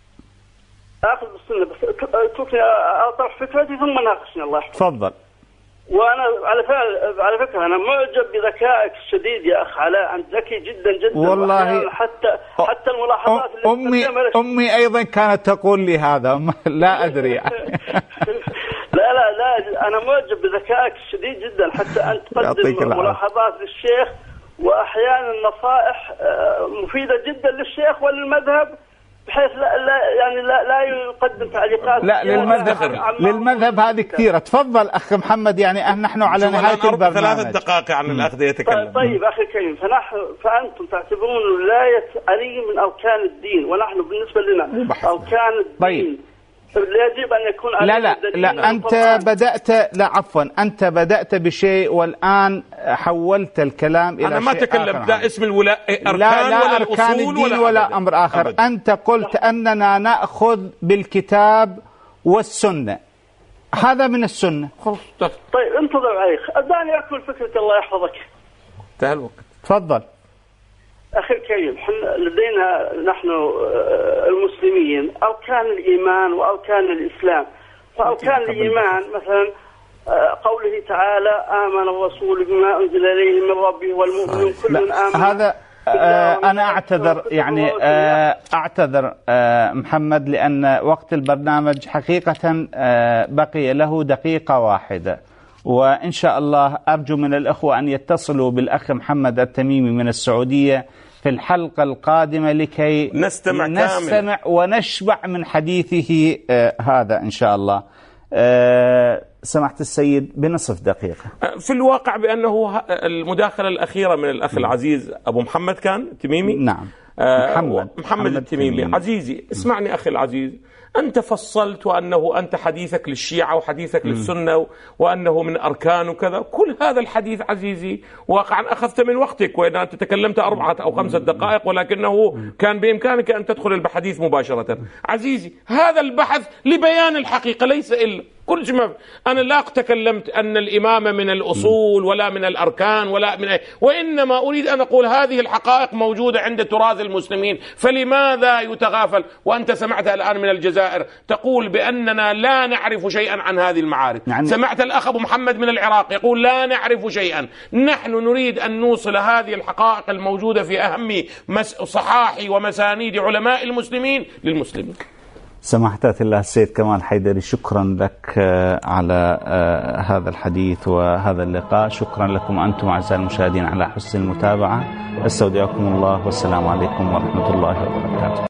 أخذ بالسنة، بس اتركني أطرح فكرتي ثم ناقشني. الله يحفظك. تفضل. وأنا على فعل على فكرة أنا معجب بذكائك الشديد يا أخ علاء، أنت ذكي جدا جدا والله. حتى حتى الملاحظات اللي أمي أمي أيضا كانت تقول لي هذا لا أدري يعني. لا لا لا أنا معجب بذكائك الشديد جدا، حتى أنت تقدم ملاحظات للشيخ وأحيانا نصائح مفيدة جدا للشيخ وللمذهب، بحيث لا, لا يعني لا, لا يقدم تعليقات. لا للمذهب للمذهب هذه كثيرة. تفضل أخ محمد، يعني نحن على نهاية البرنامج ثلاثة دقائق عن الأخذ يتكلم. طيب أخي الكريم، فنحن فأنتم تعتبرون ولاية علي من أركان الدين، ونحن بالنسبة لنا أركان الدين طيب. يجب أن يكون لا لا لا أنت بدأت لا عفوا أنت بدأت بشيء والآن حولت الكلام إلى أنا ما شيء تكلمت لا اسم الولاء أركان لا لا ولا أركان الأصول الدين ولا, ولا أمر آخر أبداً. أنت قلت أننا نأخذ بالكتاب والسنة، هذا من السنة. طيب انتظر عليك أداني أكمل فكرة الله يحفظك. انتهى الوقت. تفضل. أخي الكريم، لدينا نحن المسلمين أركان الإيمان وأركان الإسلام. فأركان الإيمان مثلا قوله تعالى آمن الرسول بما أنزل إليه من ربه والمؤمنون كل آمن. هذا آه أنا أعتذر يعني آه أعتذر آه محمد لأن وقت البرنامج حقيقة آه بقي له دقيقة واحدة، وإن شاء الله أرجو من الأخوة أن يتصلوا بالأخ محمد التميمي من السعودية في الحلقة القادمة لكي نستمع, نستمع ونشبع من حديثه آه هذا إن شاء الله. آه سمحة السيد بنصف دقيقة. في الواقع بأنه المداخلة الأخيرة من الأخ العزيز أبو محمد كان تميمي. نعم آه محمد. محمد, محمد التميمي. تميمي عزيزي اسمعني أخي العزيز، أنت فصلت وأنه أنت حديثك للشيعة وحديثك م. للسنة وأنه من أركان وكذا، كل هذا الحديث عزيزي واقعا أخذت من وقتك، وإن أنت تكلمت أربعة أو خمسة دقائق، ولكنه كان بإمكانك أن تدخل الحديث مباشرة. عزيزي هذا البحث لبيان الحقيقة ليس إلا كل شيء. أنا لا تكلمت أن الإمامة من الأصول ولا من الأركان ولا من أي، وإنما أريد أن أقول هذه الحقائق موجودة عند تراث المسلمين، فلماذا يتغافل؟ وأنت سمعت الآن من الجزائر تقول بأننا لا نعرف شيئا عن هذه المعارف. يعني سمعت الأخ أبو محمد من العراق يقول لا نعرف شيئا. نحن نريد أن نوصل هذه الحقائق الموجودة في أهم صحاح ومسانيد علماء المسلمين للمسلمين. سماحة الله السيد كمال حيدري، شكرا لك على هذا الحديث وهذا اللقاء. شكرا لكم أنتم أعزائي المشاهدين على حسن المتابعة. استودعكم الله والسلام عليكم ورحمة الله وبركاته.